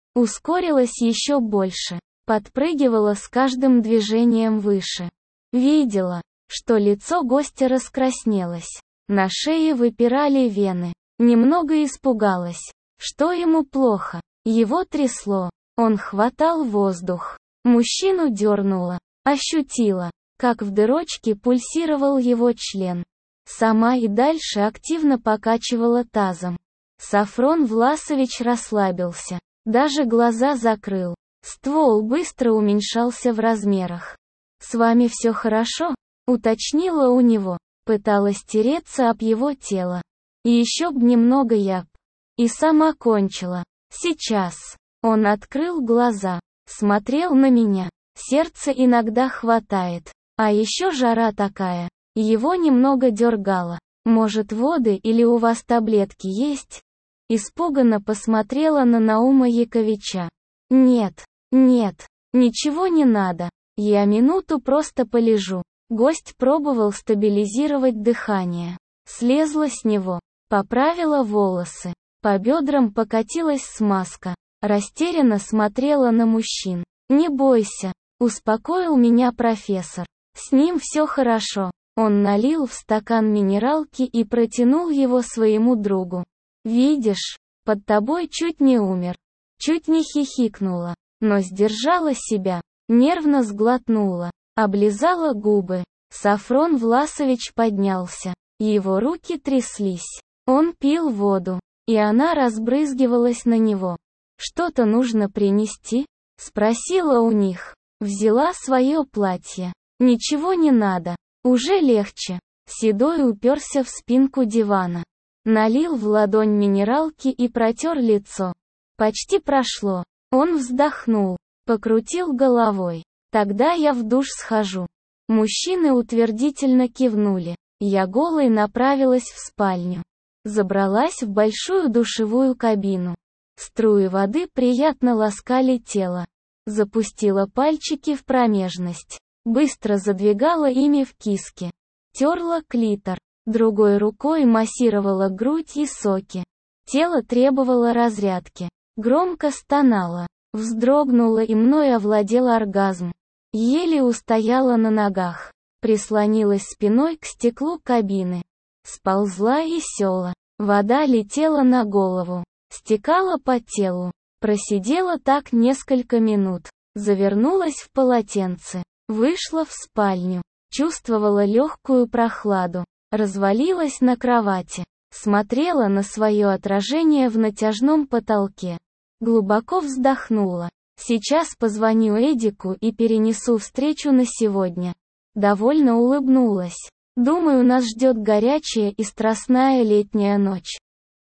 ускорилась еще больше, подпрыгивала с каждым движением выше. Видела, что лицо гостя раскраснелось, на шее выпирали вены. Немного испугалась, что ему плохо. Его трясло, он хватал воздух. Мужчину дернуло, ощутила, как в дырочке пульсировал его член. Сама и дальше активно покачивала тазом. Сафрон Власович расслабился, даже глаза закрыл. Ствол быстро уменьшался в размерах. «С вами все хорошо?» — уточнила у него, пыталась тереться об его тело. И еще б немного я б. И сама кончила. Сейчас. Он открыл глаза, смотрел на меня. Сердце иногда хватает. А еще жара такая. Его немного дергало. Может, воды или у вас таблетки есть? Испуганно посмотрела на Наума Яковича. Нет, нет, ничего не надо. Я минуту просто полежу. Гость пробовал стабилизировать дыхание. Слезла с него. Поправила волосы. По бедрам покатилась смазка. Растерянно смотрела на мужчин. «Не бойся», — успокоил меня профессор. «С ним все хорошо». Он налил в стакан минералки и протянул его своему другу. «Видишь, под тобой чуть не умер». Чуть не хихикнула, но сдержала себя. Нервно сглотнула. Облизала губы. Сафрон Власович поднялся. Его руки тряслись. Он пил воду, и она разбрызгивалась на него. «Что-то нужно принести?» — спросила у них. Взяла свое платье. «Ничего не надо. Уже легче». Седой уперся в спинку дивана. Налил в ладонь минералки и протер лицо. Почти прошло. Он вздохнул, покрутил головой. «Тогда я в душ схожу». Мужчины утвердительно кивнули. Я голой направилась в спальню. Забралась в большую душевую кабину. Струи воды приятно ласкали тело. Запустила пальчики в промежность. Быстро задвигала ими в киске. Терла клитор. Другой рукой массировала грудь и соки. Тело требовало разрядки. Громко стонала. Вздрогнула и мной овладел оргазм. Еле устояла на ногах. Прислонилась спиной к стеклу кабины. Сползла и села. Вода летела на голову. Стекала по телу. Просидела так несколько минут. Завернулась в полотенце. Вышла в спальню. Чувствовала легкую прохладу. Развалилась на кровати. Смотрела на свое отражение в натяжном потолке. Глубоко вздохнула. Сейчас позвоню Эдику и перенесу встречу на сегодня. Довольно улыбнулась. Думаю, нас ждет горячая и страстная летняя ночь.